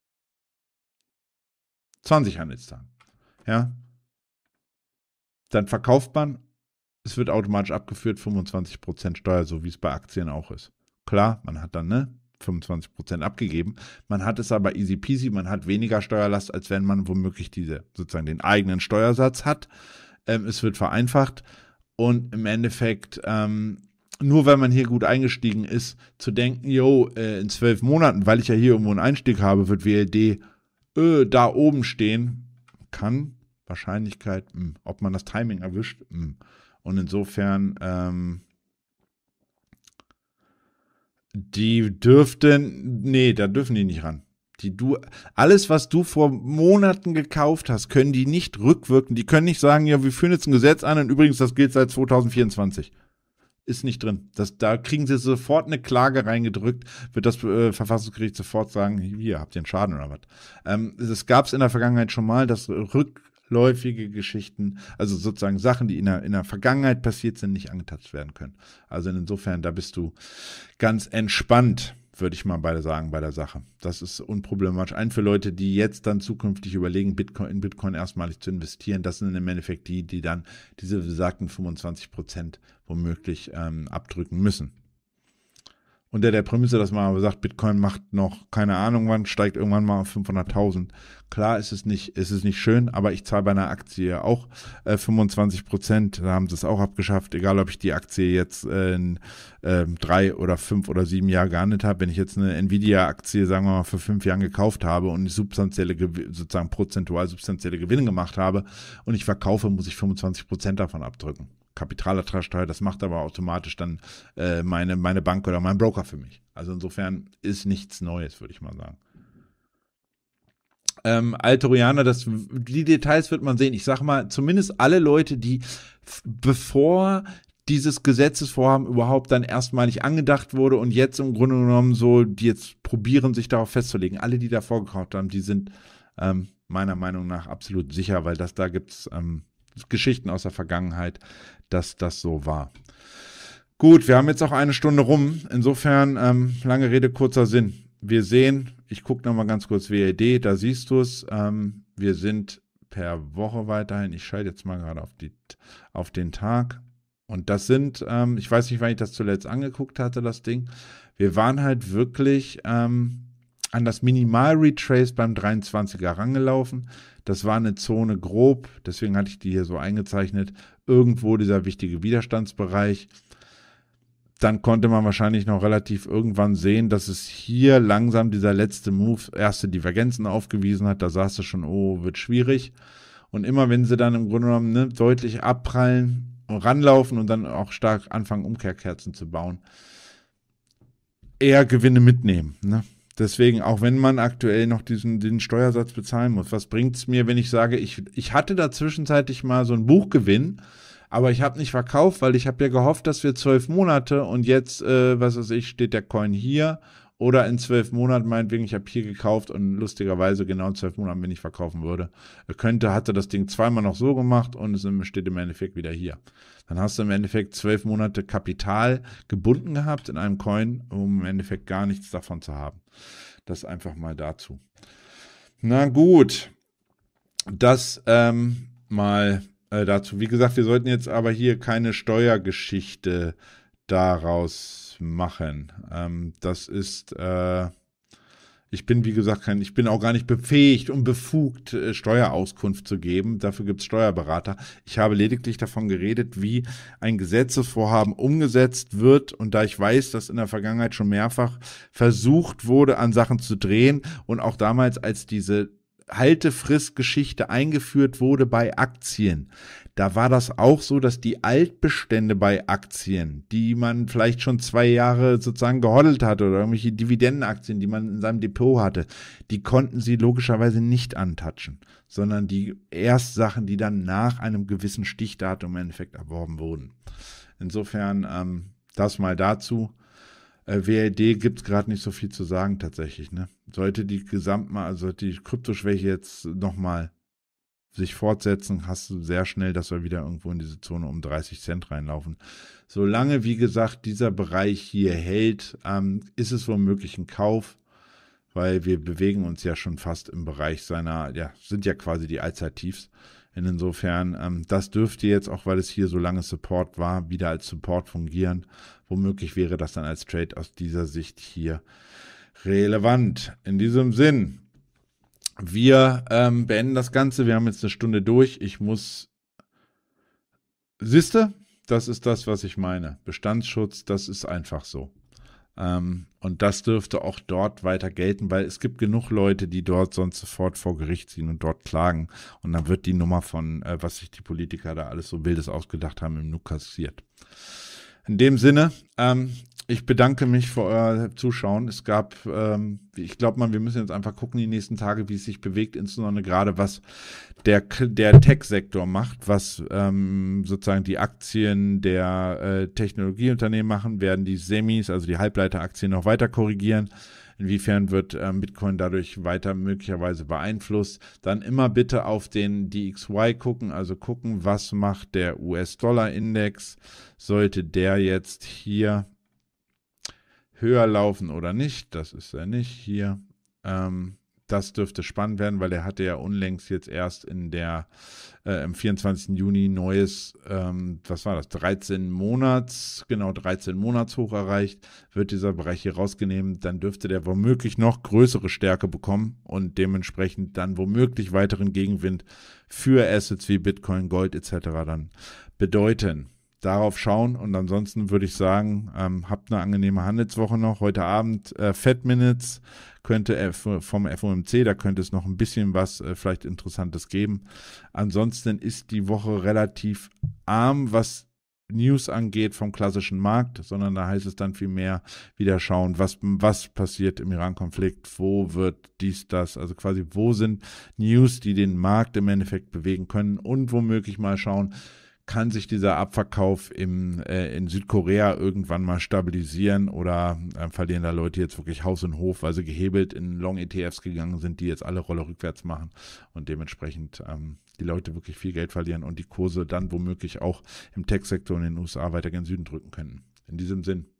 zwanzig Handelstagen. Ja. Dann verkauft man, es wird automatisch abgeführt, fünfundzwanzig Prozent Steuer, so wie es bei Aktien auch ist. Klar, man hat dann, ne? fünfundzwanzig Prozent abgegeben. Man hat es aber easy peasy, man hat weniger Steuerlast, als wenn man womöglich diese, sozusagen den eigenen Steuersatz hat. Ähm, es wird vereinfacht und im Endeffekt, ähm, nur wenn man hier gut eingestiegen ist, zu denken, yo, äh, in zwölf Monaten, weil ich ja hier irgendwo einen Einstieg habe, wird W L D äh, da oben stehen, kann Wahrscheinlichkeit, mh, ob man das Timing erwischt, mh. Und insofern, ähm, die dürften, nee, da dürfen die nicht ran. Die du, alles, was du vor Monaten gekauft hast, können die nicht rückwirken. Die können nicht sagen, ja, wir führen jetzt ein Gesetz an und übrigens, das gilt seit zwanzig vierundzwanzig. Ist nicht drin. Das, da kriegen sie sofort eine Klage reingedrückt, wird das äh, Verfassungsgericht sofort sagen, hier, habt ihr einen Schaden oder was. Ähm, das gab es in der Vergangenheit schon mal, dass rückläufige Geschichten, also sozusagen Sachen, die in der, in der Vergangenheit passiert sind, nicht angetastet werden können. Also insofern, da bist du ganz entspannt. würde ich mal beide sagen, bei der Sache. Das ist unproblematisch. Ein für Leute, die jetzt dann zukünftig überlegen, Bitcoin, in Bitcoin erstmalig zu investieren, das sind im Endeffekt die, die dann diese besagten fünfundzwanzig Prozent womöglich ähm, abdrücken müssen. Unter der Prämisse, dass man aber sagt, Bitcoin macht noch, keine Ahnung wann, steigt irgendwann mal auf fünfhunderttausend. Klar ist es nicht, ist es nicht schön, aber ich zahle bei einer Aktie auch äh, fünfundzwanzig Prozent. Da haben sie es auch abgeschafft, egal ob ich die Aktie jetzt äh, in äh, drei oder fünf oder sieben Jahre gehandelt habe. Wenn ich jetzt eine Nvidia-Aktie, sagen wir mal, für fünf Jahren gekauft habe und substanzielle, sozusagen prozentual substanzielle Gewinne gemacht habe und ich verkaufe, muss ich fünfundzwanzig Prozent davon abdrücken. Kapitalertragssteuer, das macht aber automatisch dann äh, meine, meine Bank oder mein Broker für mich. Also insofern ist nichts Neues, würde ich mal sagen. Ähm, Altorianer, das, die Details wird man sehen. Ich sage mal, zumindest alle Leute, die f- bevor dieses Gesetzesvorhaben überhaupt dann erstmalig angedacht wurde und jetzt im Grunde genommen so, die jetzt probieren, sich darauf festzulegen, alle, die davor gekauft haben, die sind ähm, meiner Meinung nach absolut sicher, weil das da gibt es ähm, Geschichten aus der Vergangenheit, dass das so war. Gut, wir haben jetzt auch eine Stunde rum. Insofern, ähm, lange Rede, kurzer Sinn. Wir sehen, ich gucke nochmal ganz kurz W E D, da siehst du es. Ähm, wir sind per Woche weiterhin. Ich schalte jetzt mal gerade auf, die, auf den Tag. Und das sind, ähm, ich weiß nicht, wann ich das zuletzt angeguckt hatte, das Ding. Wir waren halt wirklich ähm, an das Minimal-Retrace beim dreiundzwanziger rangelaufen. Das war eine Zone grob, deswegen hatte ich die hier so eingezeichnet. Irgendwo dieser wichtige Widerstandsbereich. Dann konnte man wahrscheinlich noch relativ irgendwann sehen, dass es hier langsam dieser letzte Move erste Divergenzen aufgewiesen hat. Da sahst du schon, oh, wird schwierig. Und immer wenn sie dann im Grunde genommen ne, deutlich abprallen, ranlaufen und dann auch stark anfangen, Umkehrkerzen zu bauen, eher Gewinne mitnehmen. Ne? Deswegen, auch wenn man aktuell noch diesen, den Steuersatz bezahlen muss, was bringt es mir, wenn ich sage, ich, ich hatte da zwischenzeitlich mal so einen Buchgewinn, aber ich habe nicht verkauft, weil ich habe ja gehofft, dass wir zwölf Monate und jetzt, äh, was weiß ich, steht der Coin hier oder in zwölf Monaten meinetwegen, ich habe hier gekauft und lustigerweise genau in zwölf Monaten, wenn ich verkaufen würde, könnte, hatte das Ding zweimal noch so gemacht und es steht im Endeffekt wieder hier. Dann hast du im Endeffekt zwölf Monate Kapital gebunden gehabt in einem Coin, um im Endeffekt gar nichts davon zu haben. Das einfach mal dazu. Na gut, das ähm, mal äh, dazu. Wie gesagt, wir sollten jetzt aber hier keine Steuergeschichte daraus machen. Ähm, das ist, äh, ich bin wie gesagt kein, ich bin auch gar nicht befähigt und befugt, äh, Steuerauskunft zu geben. Dafür gibt es Steuerberater. Ich habe lediglich davon geredet, wie ein Gesetzesvorhaben umgesetzt wird. Und da ich weiß, dass in der Vergangenheit schon mehrfach versucht wurde, an Sachen zu drehen und auch damals, als diese Haltefristgeschichte eingeführt wurde bei Aktien, da war das auch so, dass die Altbestände bei Aktien, die man vielleicht schon zwei Jahre sozusagen gehoddelt hatte oder irgendwelche Dividendenaktien, die man in seinem Depot hatte, die konnten sie logischerweise nicht antatschen, sondern die erst Sachen, die dann nach einem gewissen Stichdatum im Endeffekt erworben wurden. Insofern ähm, das mal dazu. W L D gibt es gerade nicht so viel zu sagen tatsächlich. Ne? Sollte die Gesamtmal, also die Kryptoschwäche jetzt nochmal sich fortsetzen, hast du sehr schnell, dass wir wieder irgendwo in diese Zone um dreißig Cent reinlaufen. Solange, wie gesagt, dieser Bereich hier hält, ähm, ist es womöglich ein Kauf, weil wir bewegen uns ja schon fast im Bereich seiner, ja, sind ja quasi die Allzeittiefs. Insofern, ähm, das dürfte jetzt, auch weil es hier so lange Support war, wieder als Support fungieren. Womöglich wäre das dann als Trade aus dieser Sicht hier relevant. In diesem Sinn, wir ähm, beenden das Ganze. Wir haben jetzt eine Stunde durch. Ich muss, siehste, das ist das, was ich meine. Bestandsschutz, das ist einfach so. Ähm, und das dürfte auch dort weiter gelten, weil es gibt genug Leute, die dort sonst sofort vor Gericht ziehen und dort klagen. Und dann wird die Nummer von, äh, was sich die Politiker da alles so Wildes ausgedacht haben, im Nu kassiert. In dem Sinne, ähm, ich bedanke mich für euer Zuschauen. Es gab, ähm, ich glaube mal, wir müssen jetzt einfach gucken die nächsten Tage, wie es sich bewegt, insbesondere gerade was der, der Tech-Sektor macht, was ähm, sozusagen die Aktien der äh, Technologieunternehmen machen, werden die Semis, also die Halbleiteraktien noch weiter korrigieren. Inwiefern wird ähm, Bitcoin dadurch weiter möglicherweise beeinflusst? Dann immer bitte auf den D X Y gucken, also gucken, was macht der U S-Dollar-Index. Sollte der jetzt hier höher laufen oder nicht. Das ist er nicht hier. Ähm, das dürfte spannend werden, weil er hatte ja unlängst jetzt erst in der äh, am vierundzwanzigsten Juni neues, ähm, was war das, dreizehn Monats, genau dreizehn Monats hoch erreicht, wird dieser Bereich hier rausgenommen, dann dürfte der womöglich noch größere Stärke bekommen und dementsprechend dann womöglich weiteren Gegenwind für Assets wie Bitcoin, Gold et cetera dann bedeuten. Darauf schauen und ansonsten würde ich sagen, ähm, habt eine angenehme Handelswoche noch. Heute Abend äh, Fed Minutes könnte F- vom F O M C, da könnte es noch ein bisschen was äh, vielleicht Interessantes geben. Ansonsten ist die Woche relativ arm, was News angeht vom klassischen Markt, sondern da heißt es dann viel mehr wieder schauen, was, was passiert im Iran-Konflikt, wo wird dies, das, also quasi wo sind News, die den Markt im Endeffekt bewegen können und womöglich mal schauen, kann sich dieser Abverkauf im, äh, in Südkorea irgendwann mal stabilisieren oder äh, verlieren da Leute jetzt wirklich Haus und Hof, weil sie gehebelt in Long-E T Fs gegangen sind, die jetzt alle Rolle rückwärts machen und dementsprechend ähm, die Leute wirklich viel Geld verlieren und die Kurse dann womöglich auch im Tech-Sektor in den U S A weiter gen Süden drücken können. In diesem Sinn,